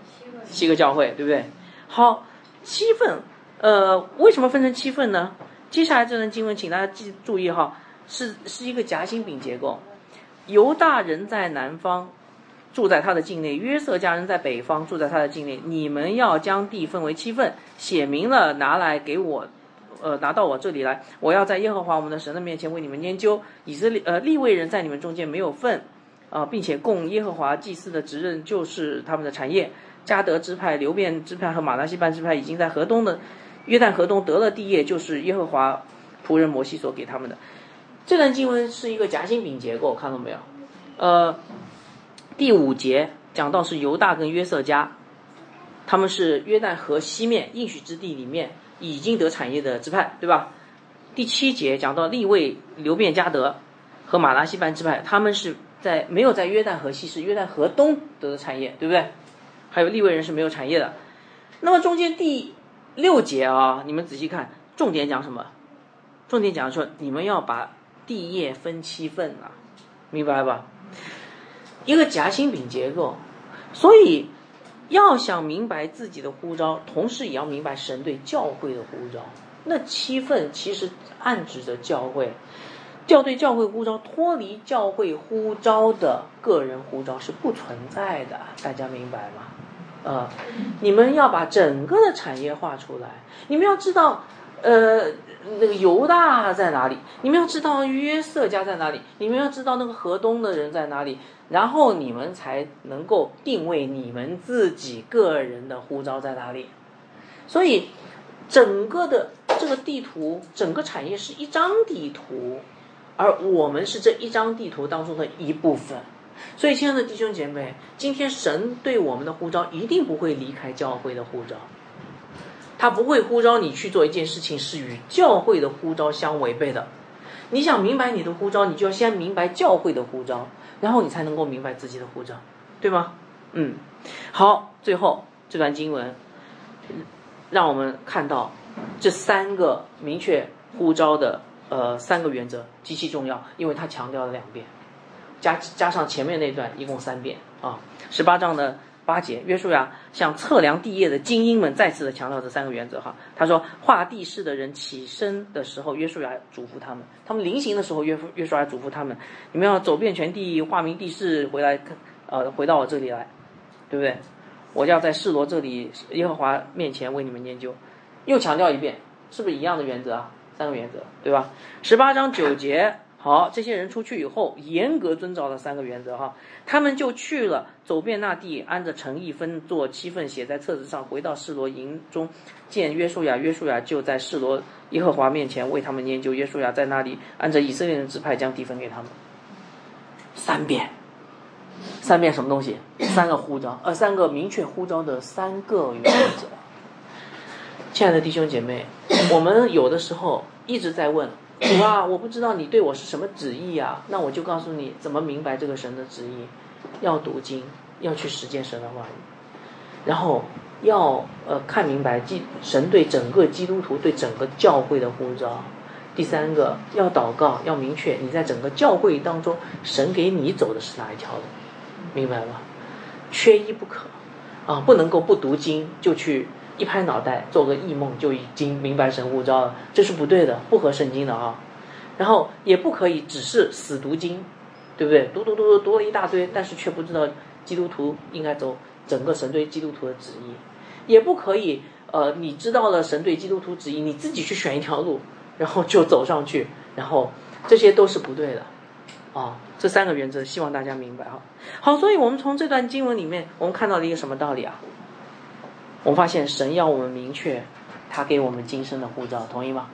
？7个教会，对不对？好，7份。为什么分成7份呢？接下来这段经文，请大家注意哈，是一个夹心饼结构。犹大人在南方，住在他的境内；约瑟家人在北方，住在他的境内。你们要将地分为7份，写明了拿来给我，拿到我这里来。我要在耶和华我们的神的面前为你们研究。利未人在你们中间没有份，并且供耶和华祭司的职任就是他们的产业。迦得支派、流便支派和马拿西半支派已经在约旦河东得了地业，就是耶和华仆人摩西所给他们的。这段经文是一个夹心饼结构，看到没有？第5节讲到是犹大跟约瑟家，他们是约旦河西面应许之地里面已经得产业的支派，对吧？第7节讲到利未、流便、迦得和马拿西半支派，他们是没有在约旦河西，是约旦河东得的产业，对不对？还有利未人是没有产业的。那么中间第6节啊，你们仔细看，重点讲什么？重点讲说你们要把地业分7份啊，明白吧？一个夹心饼结构，所以要想明白自己的呼召，同时也要明白神对教会的呼召。那7份其实暗指着教会，对教会呼召，脱离教会呼召的个人呼召是不存在的，大家明白吗？你们要把整个的产业画出来，你们要知道那个犹大在哪里，你们要知道约瑟家在哪里，你们要知道那个河东的人在哪里，然后你们才能够定位你们自己个人的呼召在哪里。所以整个的这个地图，整个产业是一张地图，而我们是这一张地图当中的一部分。所以亲爱的弟兄姐妹，今天神对我们的呼召一定不会离开教会的呼召，他不会呼召你去做一件事情是与教会的呼召相违背的。你想明白你的呼召，你就要先明白教会的呼召，然后你才能够明白自己的呼召，对吗？好，最后这段经文让我们看到这3个明确呼召的3个原则极其重要，因为他强调了2遍，加上前面那段一共3遍啊。18章的8节，约书亚向测量地业的精英们再次的强调这3个原则哈。他说，画地势的人起身的时候，约书亚嘱咐他们；他们临行的时候，约书亚嘱咐他们，你们要走遍全地，画明地势，回到我这里来，对不对？我要在示罗这里耶和华面前为你们研究。又强调一遍，是不是一样的原则啊？3个原则，对吧？18章9节，好，这些人出去以后，严格遵照了3个原则哈。他们就去了，走遍那地，按着城邑分作7份，写在册子上，回到示罗营中，见约书亚。约书亚就在示罗耶和华面前为他们研究。约书亚在那里按着以色列人支派将地分给他们。3遍什么东西？3个呼召，3个明确呼召的3个原则。亲爱的弟兄姐妹，我们有的时候一直在问主啊，我不知道你对我是什么旨意啊，那我就告诉你怎么明白这个神的旨意。要读经，要去实践神的话语，然后要看明白神对整个基督徒、对整个教会的呼召。第3个，要祷告，要明确你在整个教会当中，神给你走的是哪一条的，明白吗？缺一不可啊，不能够不读经就去一拍脑袋做个异梦就已经明白神呼召了，这是不对的，不合圣经的啊。 然后也不可以只是死读经，对不对？读了一大堆，但是却不知道基督徒应该走整个神对基督徒的旨意，也不可以你知道了神对基督徒旨意，你自己去选一条路，然后就走上去，然后这些都是不对的啊。这3个原则希望大家明白哈。好，所以我们从这段经文里面，我们看到了一个什么道理啊？我们发现神要我们明确他给我们今生的呼召，同意吗？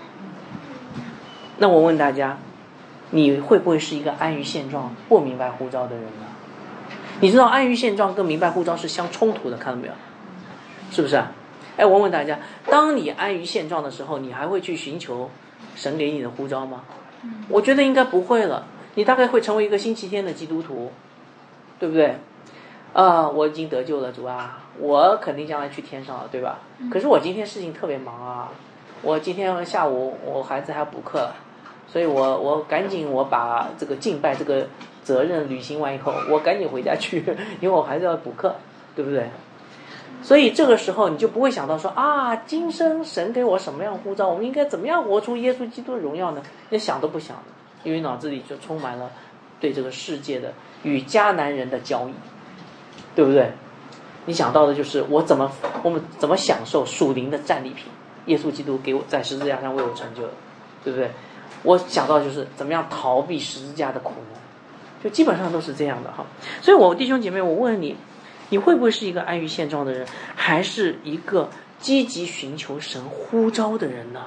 那我问大家，你会不会是一个安于现状不明白呼召的人呢？你知道安于现状跟明白呼召是相冲突的，看到没有？是不是啊？我问大家，当你安于现状的时候，你还会去寻求神给你的呼召吗？我觉得应该不会了，你大概会成为一个星期天的基督徒，对不对？我已经得救了，主啊，我肯定将来去天上了，对吧？可是我今天事情特别忙啊，我今天下午我孩子还要补课，所以我赶紧我把这个敬拜这个责任履行完以后，我赶紧回家去，因为我孩子要补课，对不对？所以这个时候你就不会想到说啊，今生神给我什么样呼召，我们应该怎么样活出耶稣基督的荣耀呢？连想都不想的，因为脑子里就充满了对这个世界的与迦南人的交易，对不对？你想到的就是我们怎么享受属灵的战利品，耶稣基督给我在十字架上为我成就的，对不对？我想到就是怎么样逃避十字架的苦难，就基本上都是这样的哈。所以我弟兄姐妹，我问你，你会不会是一个安于现状的人，还是一个积极寻求神呼召的人呢？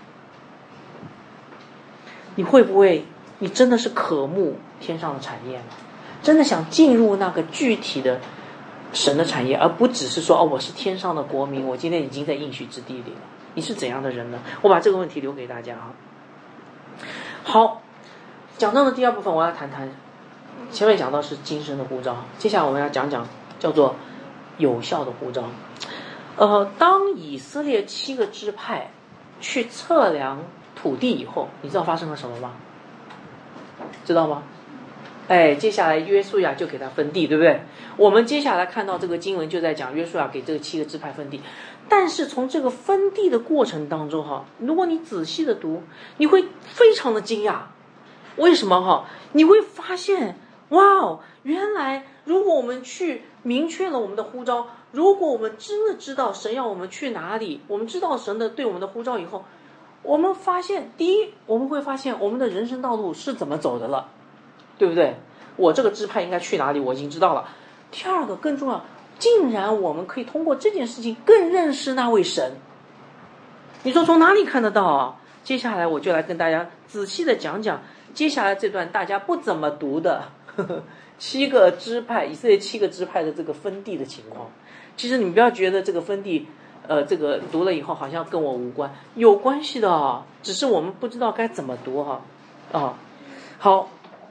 你会不会，你真的是渴慕天上的产业吗？真的想进入那个具体的神的产业，而不只是说我是天上的国民，我今天已经在应许之地里了。你是怎样的人呢？我把这个问题留给大家哈。好，讲到的第二部分我要谈谈，前面讲到是今生的呼召，接下来我们要讲讲叫做有效的呼召。当以色列7个支派去测量土地以后，你知道发生了什么吗？知道吗？接下来约书亚就给他分地，对不对？我们接下来看到这个经文就在讲约书亚给这个7个支派分地，但是从这个分地的过程当中哈，如果你仔细的读，你会非常的惊讶。为什么哈？你会发现，哇，原来如果我们去明确了我们的呼召，如果我们真的知道神要我们去哪里，我们知道神的对我们的呼召以后，我们发现，第一，我们会发现我们的人生道路是怎么走的了，对不对？我这个支派应该去哪里，我已经知道了。第二个更重要，竟然我们可以通过这件事情更认识那位神。你说从哪里看得到啊？接下来我就来跟大家仔细的讲讲接下来这段大家不怎么读的7个支派，以色列7个支派的这个分地的情况。其实你不要觉得这个分地这个读了以后好像跟我无关，有关系的啊，只是我们不知道该怎么读哈。好，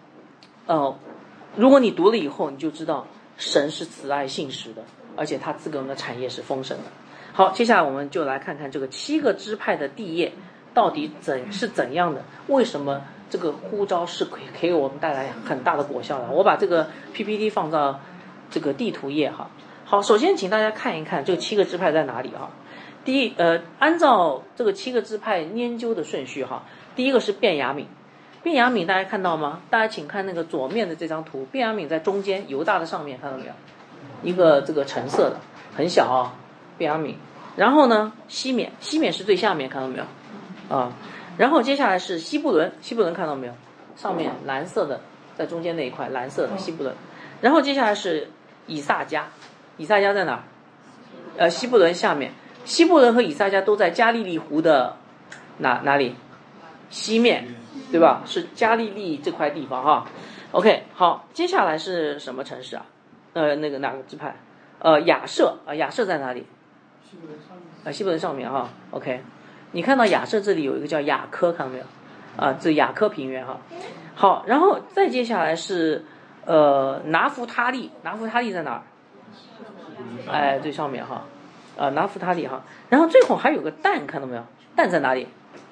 如果你读了以后，你就知道神是慈爱信实的，而且他赐给我们的产业是丰盛的。好，接下来我们就来看看这个7个支派的地业到底是怎样的，为什么这个呼召是可以给我们带来很大的果效的。我把这个 PPT 放到这个地图页哈。好，首先请大家看一看这个7个支派在哪里哈。第一，按照这个7个支派研究的顺序哈，第一个是便雅悯。便雅悯大家看到吗？大家请看那个左面的这张图，便雅悯在中间，犹大的上面，看到没有？一个这个橙色的，很小啊，便雅悯。然后呢，西缅是最下面，看到没有？然后接下来是西布伦看到没有？上面蓝色的，在中间那一块蓝色的西布伦。然后接下来是以萨迦在哪儿？西布伦下面，西布伦和以萨迦都在加利利湖的哪里？西面，对吧？是加利利这块地方哈。OK， 好，接下来是什么城市啊？那个哪个支派？亚设亚设在哪里？西布伦上面哈。OK， 你看到亚设这里有一个叫雅科，看到没有？这雅科平原哈。好，然后再接下来是拿弗他利在哪儿？最上面哈。拿弗他利哈。然后最后还有个但，看到没有？但在哪里？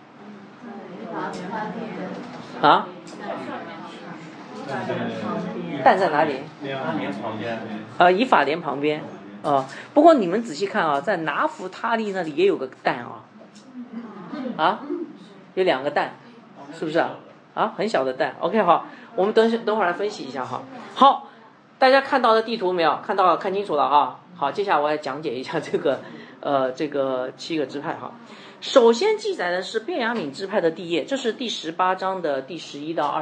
但在哪里？以法莲旁边。不过你们仔细看啊，在拿弗他利那里也有个但啊，有2个但。 是不是啊？啊，很小的蛋。OK， 好，我们等会儿来分析一下哈。好，大家看到的地图没有？看清楚了啊。好，接下来我来讲解一下这个7个支派哈。首先记载的是便雅悯支派的地业，这是第18章的第11到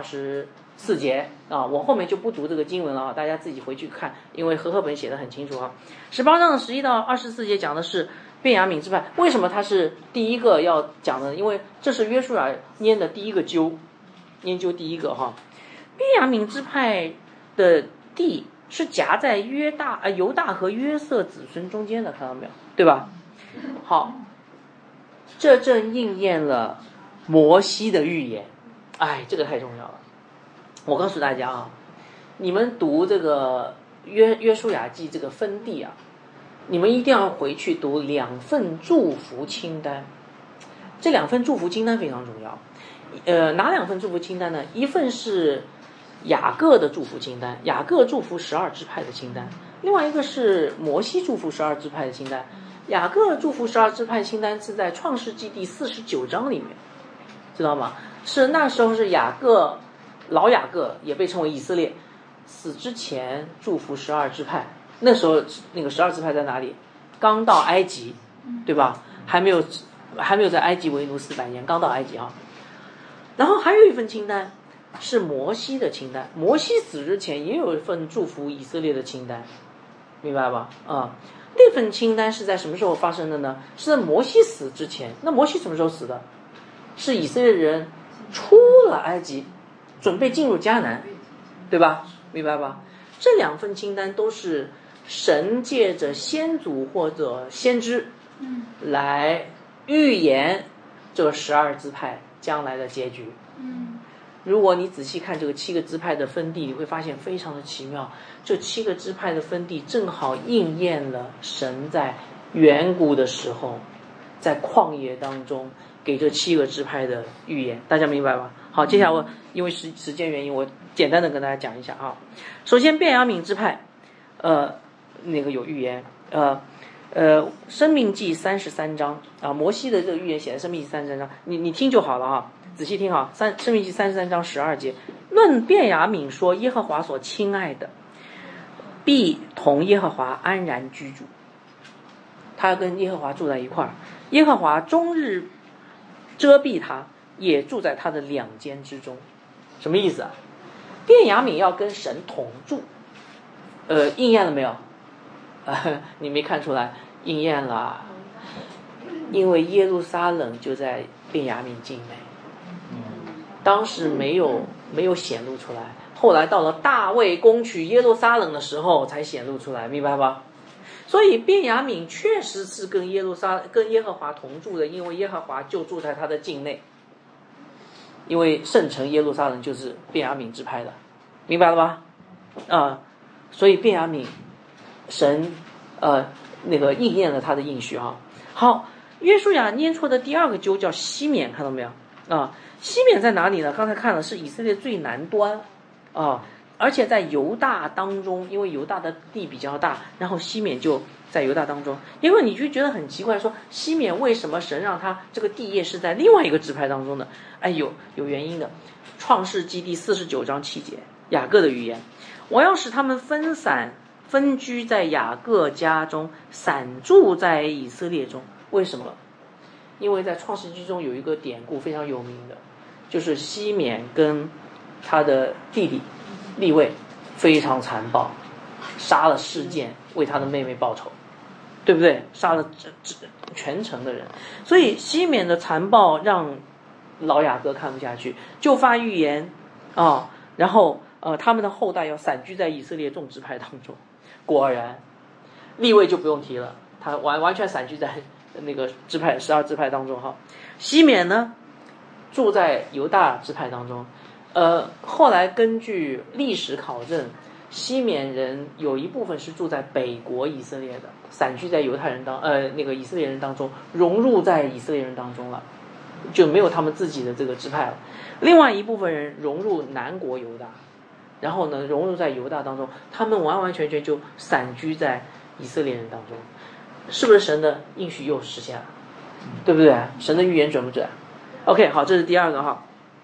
24节啊。我后面就不读这个经文了啊，大家自己回去看，因为和合本写得很清楚啊。18章的11到24节讲的是便雅悯支派，为什么它是第一个要讲的？因为这是约书亚拈的第一个阄，研究第一个哈。便雅悯支派的地是夹在犹大和约瑟子孙中间的，看到没有？对吧？好，这正应验了摩西的预言。哎，这个太重要了。我告诉大家啊，你们读这个约书亚记这个分地啊，你们一定要回去读2份祝福清单。这2份祝福清单非常重要。哪2份祝福清单呢？一份是雅各的祝福清单，雅各祝福12支派的清单；另外一个是摩西祝福12支派的清单。雅各祝福12支派清单是在创世纪第49章里面，知道吗？是那时候是老雅各也被称为以色列，死之前祝福12支派。那时候那个12支派在哪里？刚到埃及，对吧？还没有在埃及为奴400年，刚到埃及啊。然后还有一份清单是摩西的清单，摩西死之前也有一份祝福以色列的清单，明白吧？啊，那份清单是在什么时候发生的呢？是在摩西死之前。那摩西什么时候死的？是以色列人出了埃及，准备进入迦南，对吧？明白吧？这2份清单都是神借着先祖或者先知来预言这12支派将来的结局。如果你仔细看这个7个支派的分地，你会发现非常的奇妙。这7个支派的分地正好应验了神在远古的时候在旷野当中给这7个支派的预言，大家明白吗？好，接下来我因为时间原因，我简单的跟大家讲一下啊。首先便雅悯支派那个有预言，申命记33章啊，摩西的这个预言写在申命记33章，你听就好了啊，仔细听哈。申命记33章12节，论便雅悯说，耶和华所亲爱的必同耶和华安然居住，他跟耶和华住在一块儿，耶和华终日遮蔽他，也住在他的2间之中。什么意思啊？便雅悯要跟神同住，应验了没有？你没看出来？应验了，因为耶路撒冷就在便雅悯境内，当时没有显露出来，后来到了大卫攻取耶路撒冷的时候才显露出来，明白吧？所以便雅悯确实是跟耶和华同住的，因为耶和华就住在他的境内，因为圣城耶路撒冷就是便雅悯支派的，明白了吧？所以便雅悯神那个应验了他的应许哈。好，约书亚拈出的第2个阄叫西缅，看到没有啊？西缅在哪里呢？刚才看了是以色列最南端啊，而且在犹大当中，因为犹大的地比较大，然后西缅就在犹大当中。因为你就觉得很奇怪，说西缅为什么神让他这个地业是在另外一个支派当中呢？哎，有原因的。创世纪第49章7节，雅各的预言，我要使他们分居在雅各家中，散住在以色列中。为什么？因为在创世纪中有一个典故非常有名的，就是西缅跟他的弟弟利未非常残暴，杀了示剑为他的妹妹报仇，对不对？杀了全城的人。所以西缅的残暴让老雅各看不下去，就发预言然后他们的后代要散居在以色列众支派当中。果然利未就不用提了，他完全散居在那个支派12支派当中哈。西缅呢住在犹大支派当中，后来根据历史考证，西缅人有一部分是住在北国以色列的，散居在那个以色列人当中，融入在以色列人当中了，就没有他们自己的这个支派了。另外一部分人融入南国犹大，然后呢融入在犹大当中，他们完完全全就散居在以色列人当中。是不是神的应许又实现了？对不对？神的预言准不准？ OK， 好，这是第2个哈。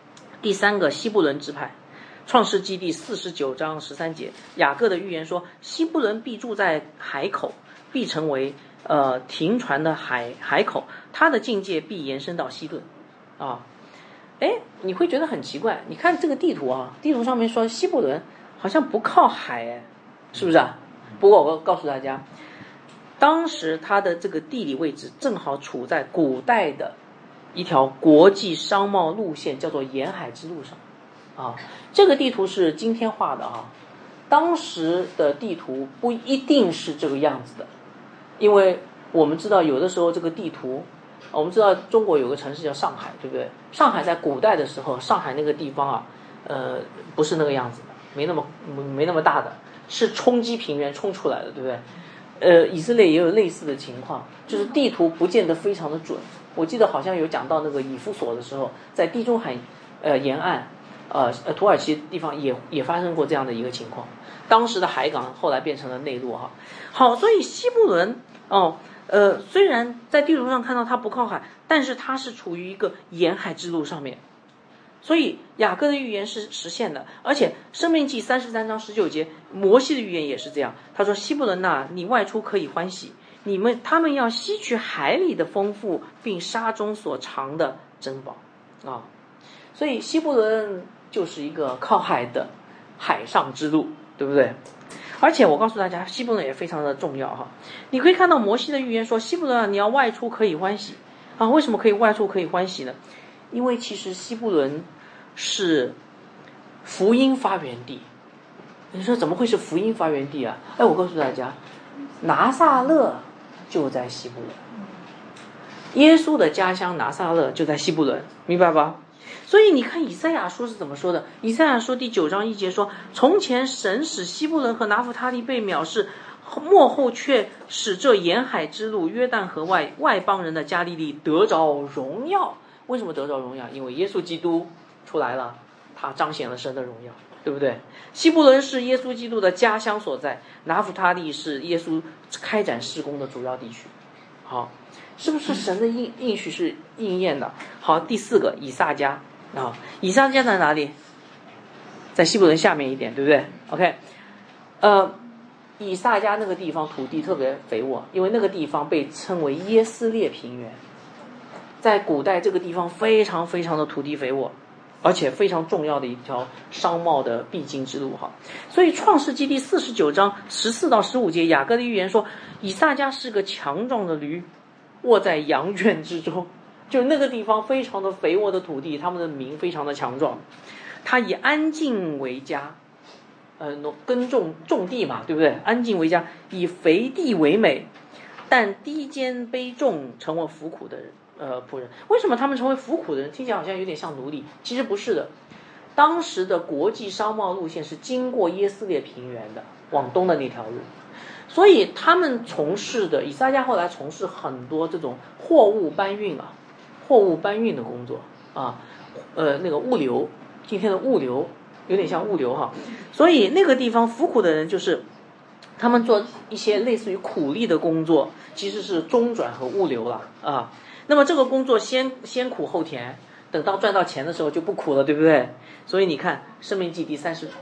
第三个西布伦支派，创世纪第49章13节，雅各的预言说，西布伦必住在海口，必成为停船的海口，他的境界必延伸到西顿啊。你会觉得很奇怪，你看这个地图啊，地图上面说西布伦好像不靠海，是不是啊？不过我告诉大家，当时它的这个地理位置正好处在古代的一条国际商贸路线，叫做沿海之路上啊。这个地图是今天画的啊，当时的地图不一定是这个样子的，因为我们知道有的时候这个地图，我们知道中国有个城市叫上海，对不对？上海在古代的时候，上海那个地方啊，不是那个样子的，没那么大的，是冲击平原冲出来的，对不对？以色列也有类似的情况，就是地图不见得非常的准。我记得好像有讲到那个以弗所的时候，在地中海沿岸，土耳其地方也发生过这样的一个情况。当时的海港后来变成了内陆哈。好，所以西布伦虽然在地图上看到它不靠海，但是它是处于一个沿海之路上面，所以雅各的预言是实现的。而且申命记33章19节，摩西的预言也是这样，他说西布伦呐，你外出可以欢喜，他们要吸取海里的丰富，并沙中所藏的珍宝啊。所以西布伦就是一个靠海的海上之路，对不对？而且我告诉大家，西布伦也非常的重要哈。你可以看到摩西的预言说，西布伦啊，你要外出可以欢喜啊。为什么可以外出可以欢喜呢？因为其实西布伦是福音发源地。你说怎么会是福音发源地啊？我告诉大家，拿撒勒就在西布伦，耶稣的家乡拿撒勒就在西布伦，明白吧？所以你看以赛亚书是怎么说的？以赛亚书第9章1节说，从前神使西布伦和拿弗他利被藐视，末后却使这沿海之路约旦河外邦人的加利利得着荣耀。为什么得着荣耀？因为耶稣基督出来了，他彰显了神的荣耀，对不对？西布伦是耶稣基督的家乡所在，拿弗他利是耶稣开展事工的主要地区。好，是不是神的应许是应验的？好，第4个以撒迦啊，以撒迦在哪里？在西布伦下面一点，对不对 ？OK， 以撒迦那个地方土地特别肥沃，因为那个地方被称为耶斯列平原，在古代这个地方非常非常的土地肥沃，而且非常重要的一条商贸的必经之路哈。所以创世纪第49章14到15节，雅各的预言说，以撒迦是个强壮的驴，卧在羊圈之中。就那个地方非常的肥沃的土地，他们的民非常的强壮，他以安静为家，耕种地嘛，对不对？安静为家，以肥地为美，但低贱卑重，成为服苦的仆人。为什么他们成为服苦的人？听起来好像有点像奴隶，其实不是的。当时的国际商贸路线是经过耶斯列平原的，往东的那条路，所以他们从事的，以撒迦后来从事很多这种货物搬运的工作啊，那个物流，今天的物流有点像物流哈。所以那个地方服苦的人就是他们做一些类似于苦力的工作，其实是中转和物流了啊。那么这个工作先苦后甜，等到赚到钱的时候就不苦了，对不对？所以你看申命记第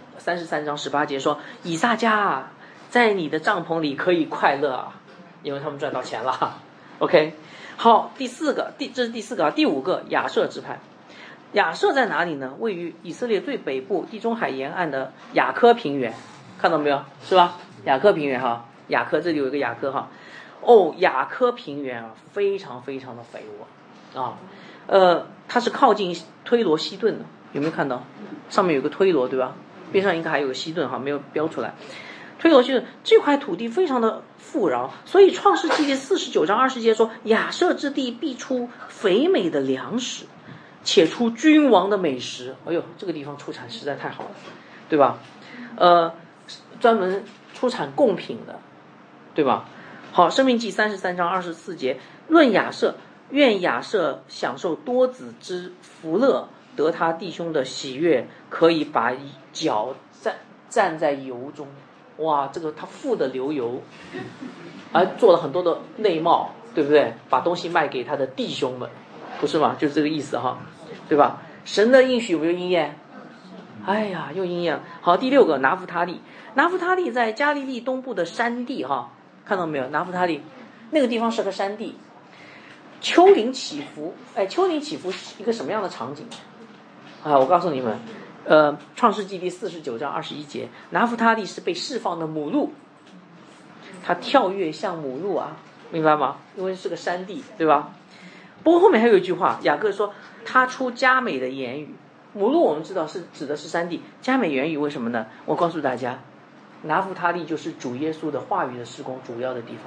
33章18节说，以撒迦啊，在你的帐篷里可以快乐啊，因为他们赚到钱了。OK， 好，这是第4个。第5个亚设支派。亚设在哪里呢？位于以色列最北部地中海沿岸的雅科平原，看到没有？是吧？雅科平原哈，雅科这里有一个雅科哈。雅科平原啊，非常非常的肥沃啊。它是靠近推罗西顿的，有没有看到？上面有个推罗，对吧？边上应该还有个西顿哈，没有标出来。推罗西顿这块土地非常的富饶，所以创世纪第49章20节说，亚设之地必出肥美的粮食，且出君王的美食。哎呦，这个地方出产实在太好了，对吧？专门出产贡品的，对吧？好，申命记33章24节，论亚设，愿亚设享受多子之福乐，得他弟兄的喜悦，可以把脚站在油中。哇，这个他富的流油，做了很多的内贸，对不对？把东西卖给他的弟兄们，不是吗？就是这个意思哈，对吧？ 神的应许有没有应验？哎呀，又应验了。好，第6个拿弗他利。拿弗他利在加利利东部的山地哈，看到没有？拿弗他利那个地方是个山地，丘陵起伏。哎，丘陵起伏是一个什么样的场景啊？我告诉你们，创世纪第49章21节，拿弗他利是被释放的母鹿，他跳跃像母鹿啊，明白吗？因为是个山地，对吧？不过后面还有一句话，雅各说他出佳美的言语。母鹿我们知道是指的是山地，佳美言语为什么呢？我告诉大家，拿弗他利就是主耶稣的话语的事工主要的地方。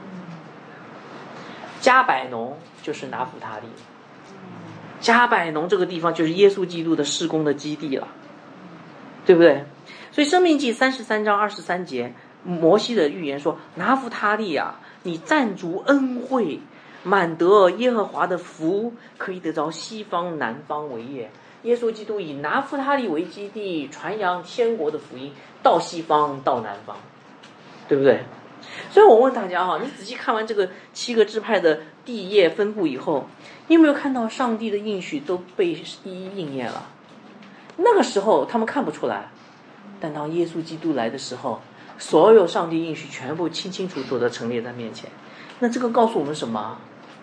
加百农就是拿弗他利，加百农这个地方就是耶稣基督的事工的基地了，对不对？所以申命记33章23节，摩西的预言说，拿弗他利啊，你暂足恩惠，满得耶和华的福，可以得着西方南方为业。耶稣基督以拿弗他利为基地，传扬天国的福音到西方到南方，对不对？所以我问大家哈，你仔细看完这个7个支派的地业分布以后，你有没有看到上帝的应许都被一一应验了？那个时候他们看不出来，但当耶稣基督来的时候，所有上帝应许全部清清楚楚地陈列在面前。那这个告诉我们什么？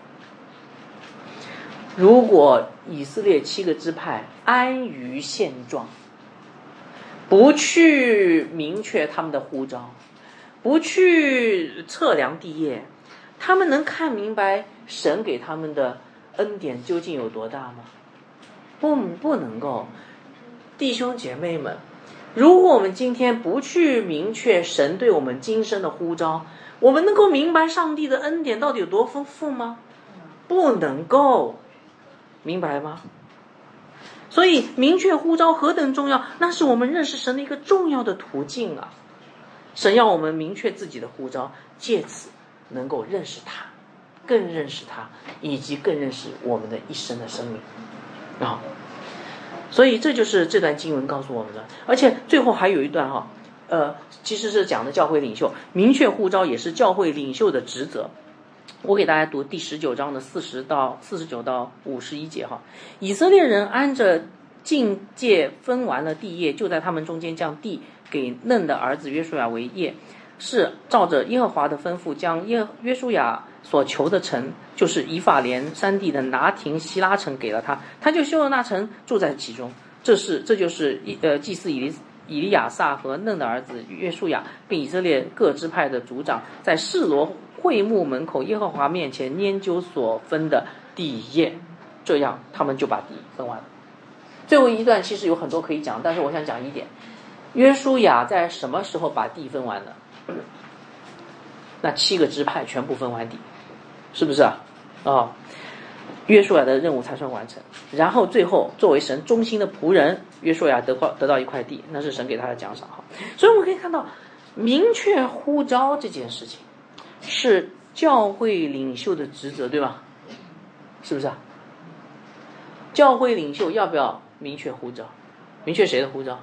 如果以色列7个支派安于现状，不去明确他们的呼召，不去测量地业，他们能看明白神给他们的恩典究竟有多大吗？不能够。弟兄姐妹们，如果我们今天不去明确神对我们今生的呼召，我们能够明白上帝的恩典到底有多丰富吗？不能够。明白吗？所以明确呼召何等重要，那是我们认识神的一个重要的途径啊！神要我们明确自己的呼召，借此能够认识他，更认识他，以及更认识我们的一生的生命啊！所以这就是这段经文告诉我们的。而且最后还有一段哈，其实是讲的教会领袖明确呼召，也是教会领袖的职责。我给大家读第19章的49到51节哈。以色列人按着境界分完了地业，就在他们中间将地给嫩的儿子约书亚为业，是照着耶和华的吩咐，将约书亚所求的城，就是以法莲山地的拿亭希拉城给了他，他就修了那城，住在其中。这就是祭司以利亚撒和嫩的儿子约书亚，并以色列各支派的族长，在示罗会幕门口耶和华面前研究所分的地业，这样他们就把地分完了。最后一段其实有很多可以讲，但是我想讲一点，约书亚在什么时候把地分完的？那7个支派全部分完地，是不是啊？约书亚的任务才算完成。然后最后作为神忠心的仆人，约书亚得到一块地，那是神给他的奖赏。所以我们可以看到，明确呼召这件事情是教会领袖的职责，对吧？是不是啊？教会领袖要不要明确呼召？明确谁的呼召？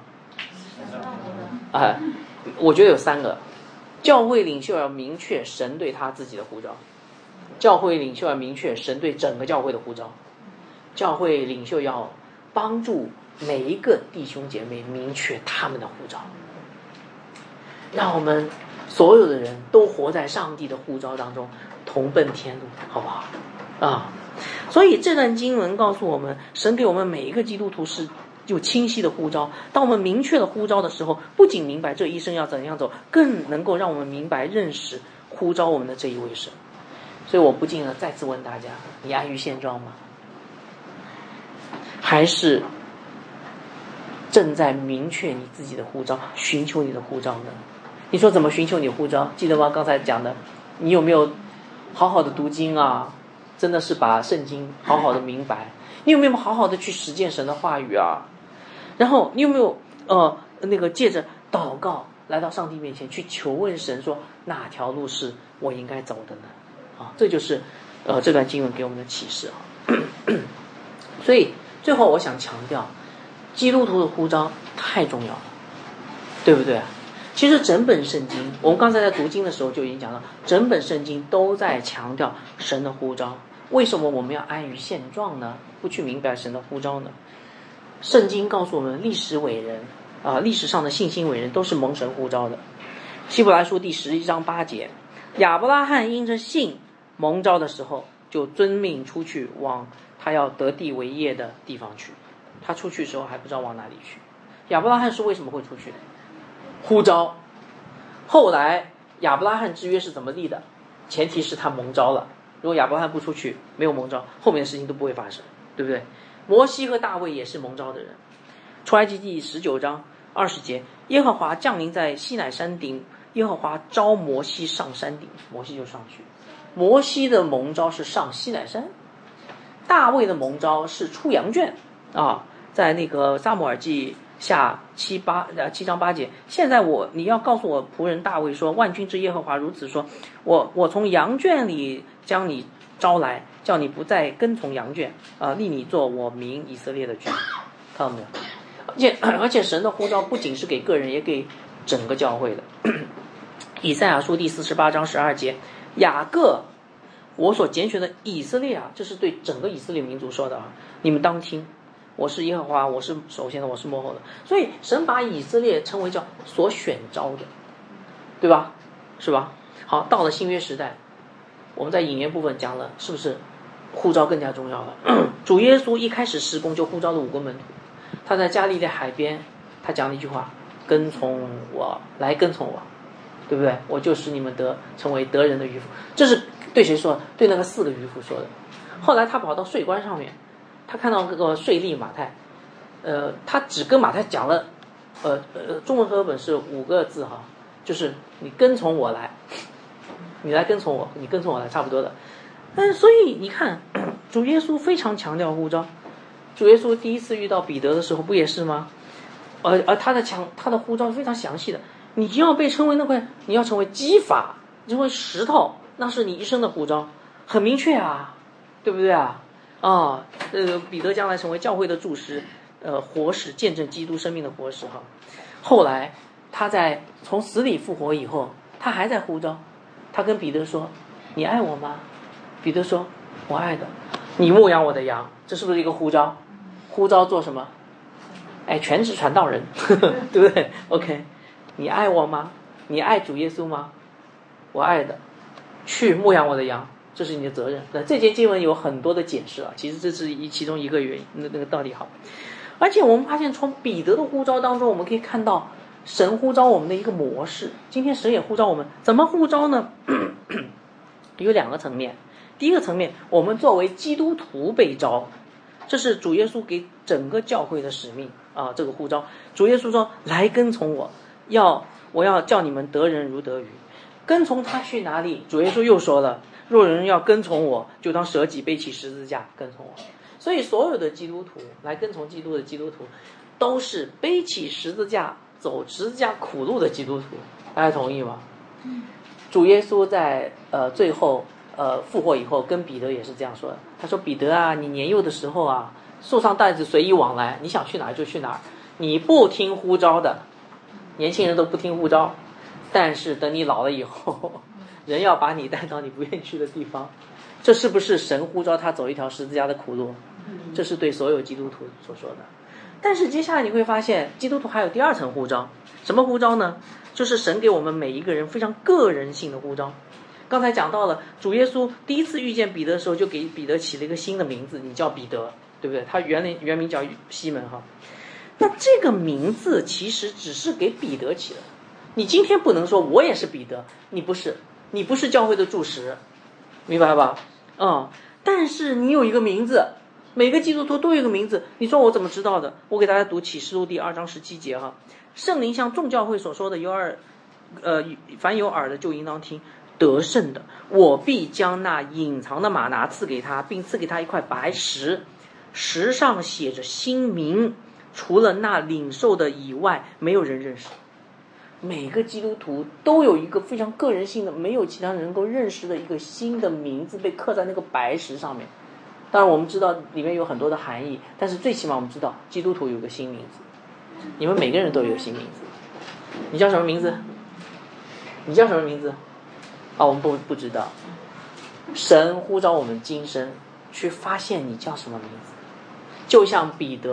我觉得有3个。教会领袖要明确神对他自己的呼召，教会领袖要明确神对整个教会的呼召，教会领袖要帮助每一个弟兄姐妹明确他们的呼召，让我们所有的人都活在上帝的呼召当中，同奔天路，好不好啊？所以这段经文告诉我们，神给我们每一个基督徒是有清晰的呼召。当我们明确了呼召的时候，不仅明白这一生要怎样走，更能够让我们明白认识呼召我们的这一位神。所以我不禁的再次问大家，你安于现状吗？还是正在明确你自己的呼召，寻求你的呼召呢？你说怎么寻求你的呼召？记得吗？刚才讲的，你有没有好好的读经啊？真的是把圣经好好的明白？你有没有好好的去实践神的话语啊？然后你有没有借着祷告来到上帝面前去求问神，说哪条路是我应该走的呢？这就是这段经文给我们的启示啊。所以最后我想强调，基督徒的呼召太重要了，对不对？其实整本圣经，我们刚才在读经的时候就已经讲到，整本圣经都在强调神的呼召。为什么我们要安于现状呢？不去明白神的呼召呢？ 圣经告诉我们，历史伟人历史上的信心伟人都是蒙神呼召的。希伯来书第11章8节，亚伯拉罕因着信蒙召的时候，就遵命出去往他要得地为业的地方去。他出去的时候还不知道往哪里去。亚伯拉罕是为什么会出去的？呼召。后来亚伯拉罕之约是怎么立的？前提是他蒙召了。如果亚伯拉罕不出去，没有蒙召，后面的事情都不会发生，对不对？摩西和大卫也是蒙召的人。出埃及记19章20节，耶和华降临在西乃山顶，耶和华召摩西上山顶，摩西就上去。摩西的蒙召是上西乃山，大卫的蒙召是出羊圈在那个撒母耳记下7章8节，现在你要告诉我仆人大卫说，万军之耶和华如此说，我从羊圈里将你招来，叫你不再跟从羊圈立你做我民以色列的君。看到没有？而且神的呼召不仅是给个人，也给整个教会的。以赛亚书第48章12节，雅各，我所拣选的以色列这是对整个以色列民族说的你们当听，我是耶和华，我是首先的，我是末后的。所以神把以色列称为叫所选召的，对吧？是吧？好，到了新约时代，我们在引言部分讲了，是不是呼召更加重要了？主耶稣一开始施工就呼召了5个门徒，他在加利利海边，他讲了一句话，跟从我，来跟从我，对不对？我就使你们成为得人的渔夫。这是对谁说的？对那个4个渔夫说的。后来他跑到税关上面，他看到这个税吏马太，他只跟马太讲了，中文和本是5个字就是你跟从我来，你来跟从我，你跟从我来，差不多的。所以你看，主耶稣非常强调呼召。主耶稣第一次遇到彼得的时候，不也是吗？而他的呼召是非常详细的。你要被称为你要成为基法，成为石头，那是你一生的呼召，很明确对不对彼得将来成为教会的柱石，活石，见证基督生命的活石后来他在从死里复活以后，他还在呼召。他跟彼得说：“你爱我吗？”彼得说：“我爱的。”你牧养我的羊，这是不是一个呼召？呼召做什么？全职传道人，对不对 ？OK， 你爱我吗？你爱主耶稣吗？我爱的，去牧养我的羊，这是你的责任。那这节经文有很多的解释其实这是其中一个原因，那个道理好。而且我们发现，从彼得的呼召当中，我们可以看到神呼召我们的一个模式。今天神也呼召我们，怎么呼召呢？有2个层面。第一个层面，我们作为基督徒被召，这是主耶稣给整个教会的使命这个呼召。主耶稣说：“来跟从我，我要叫你们得人如得鱼。”跟从他去哪里？主耶稣又说了：“若人要跟从我，就当舍己背起十字架跟从我。”所以所有的基督徒来跟从基督的基督徒，都是背起十字架走十字架苦路的基督徒。大家同意吗？主耶稣在最后复活以后，跟彼得也是这样说的。他说：“彼得你年幼的时候树上带子随意往来，你想去哪儿就去哪儿，你不听呼召的，年轻人都不听呼召，但是等你老了以后，人要把你带到你不愿意去的地方。”这是不是神呼召他走一条十字架的苦路？这是对所有基督徒所说的。但是接下来你会发现，基督徒还有第2层呼召。什么呼召呢？就是神给我们每一个人非常个人性的呼召。刚才讲到了，主耶稣第一次遇见彼得的时候，就给彼得起了一个新的名字，你叫彼得，对不对？他原名叫西门那这个名字其实只是给彼得起的。你今天不能说我也是彼得，你不是教会的柱石，明白吧？但是你有一个名字，每个基督徒都有一个名字。你说我怎么知道的？我给大家读启示录第2章17节圣灵像众教会所说的凡有耳的就应当听。得胜的，我必将那隐藏的玛拿赐给他，并赐给他一块白石，石上写着新名，除了那领受的以外，没有人认识。每个基督徒都有一个非常个人性的，没有其他人能够认识的一个新的名字被刻在那个白石上面。当然我们知道里面有很多的含义，但是最起码我们知道基督徒有个新名字。你们每个人都有个新名字。你叫什么名字？你叫什么名字？我们不知道。神呼召我们今生去发现你叫什么名字，就像彼得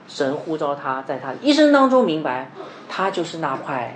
神呼召他在他一生当中明白，他就是那块，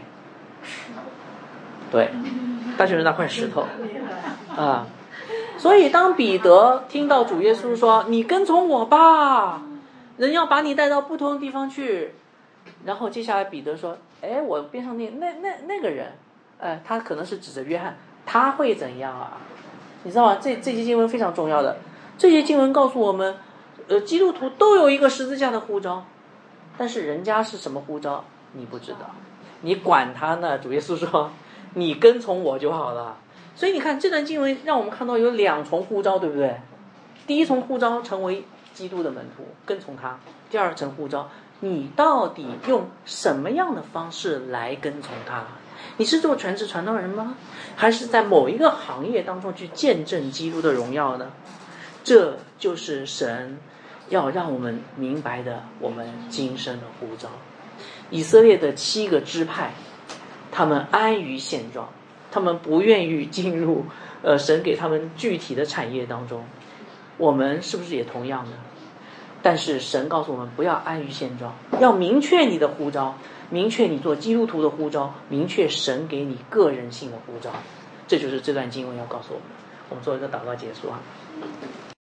对，他就是那块石头啊。所以当彼得听到主耶稣说你跟从我吧，人要把你带到不同的地方去，然后接下来彼得说，哎，我边上那个人，他可能是指着约翰，他会怎样啊？你知道吗？这些经文非常重要的，这些经文告诉我们，基督徒都有一个十字架的呼召，但是人家是什么呼召你不知道，你管他呢？主耶稣说你跟从我就好了。所以你看这段经文让我们看到有2重呼召，对不对？第一重呼召成为基督的门徒，跟从他；第2层呼召，你到底用什么样的方式来跟从他？你是做全职传道人吗？还是在某一个行业当中去见证基督的荣耀呢？这就是神要让我们明白的我们今生的呼召。以色列的7个支派，他们安于现状，他们不愿意进入神给他们具体的产业当中。我们是不是也同样呢？但是神告诉我们不要安于现状，要明确你的呼召，明确你做基督徒的呼召，明确神给你个人性的呼召。这就是这段经文要告诉我们的。我们做一个祷告结束啊。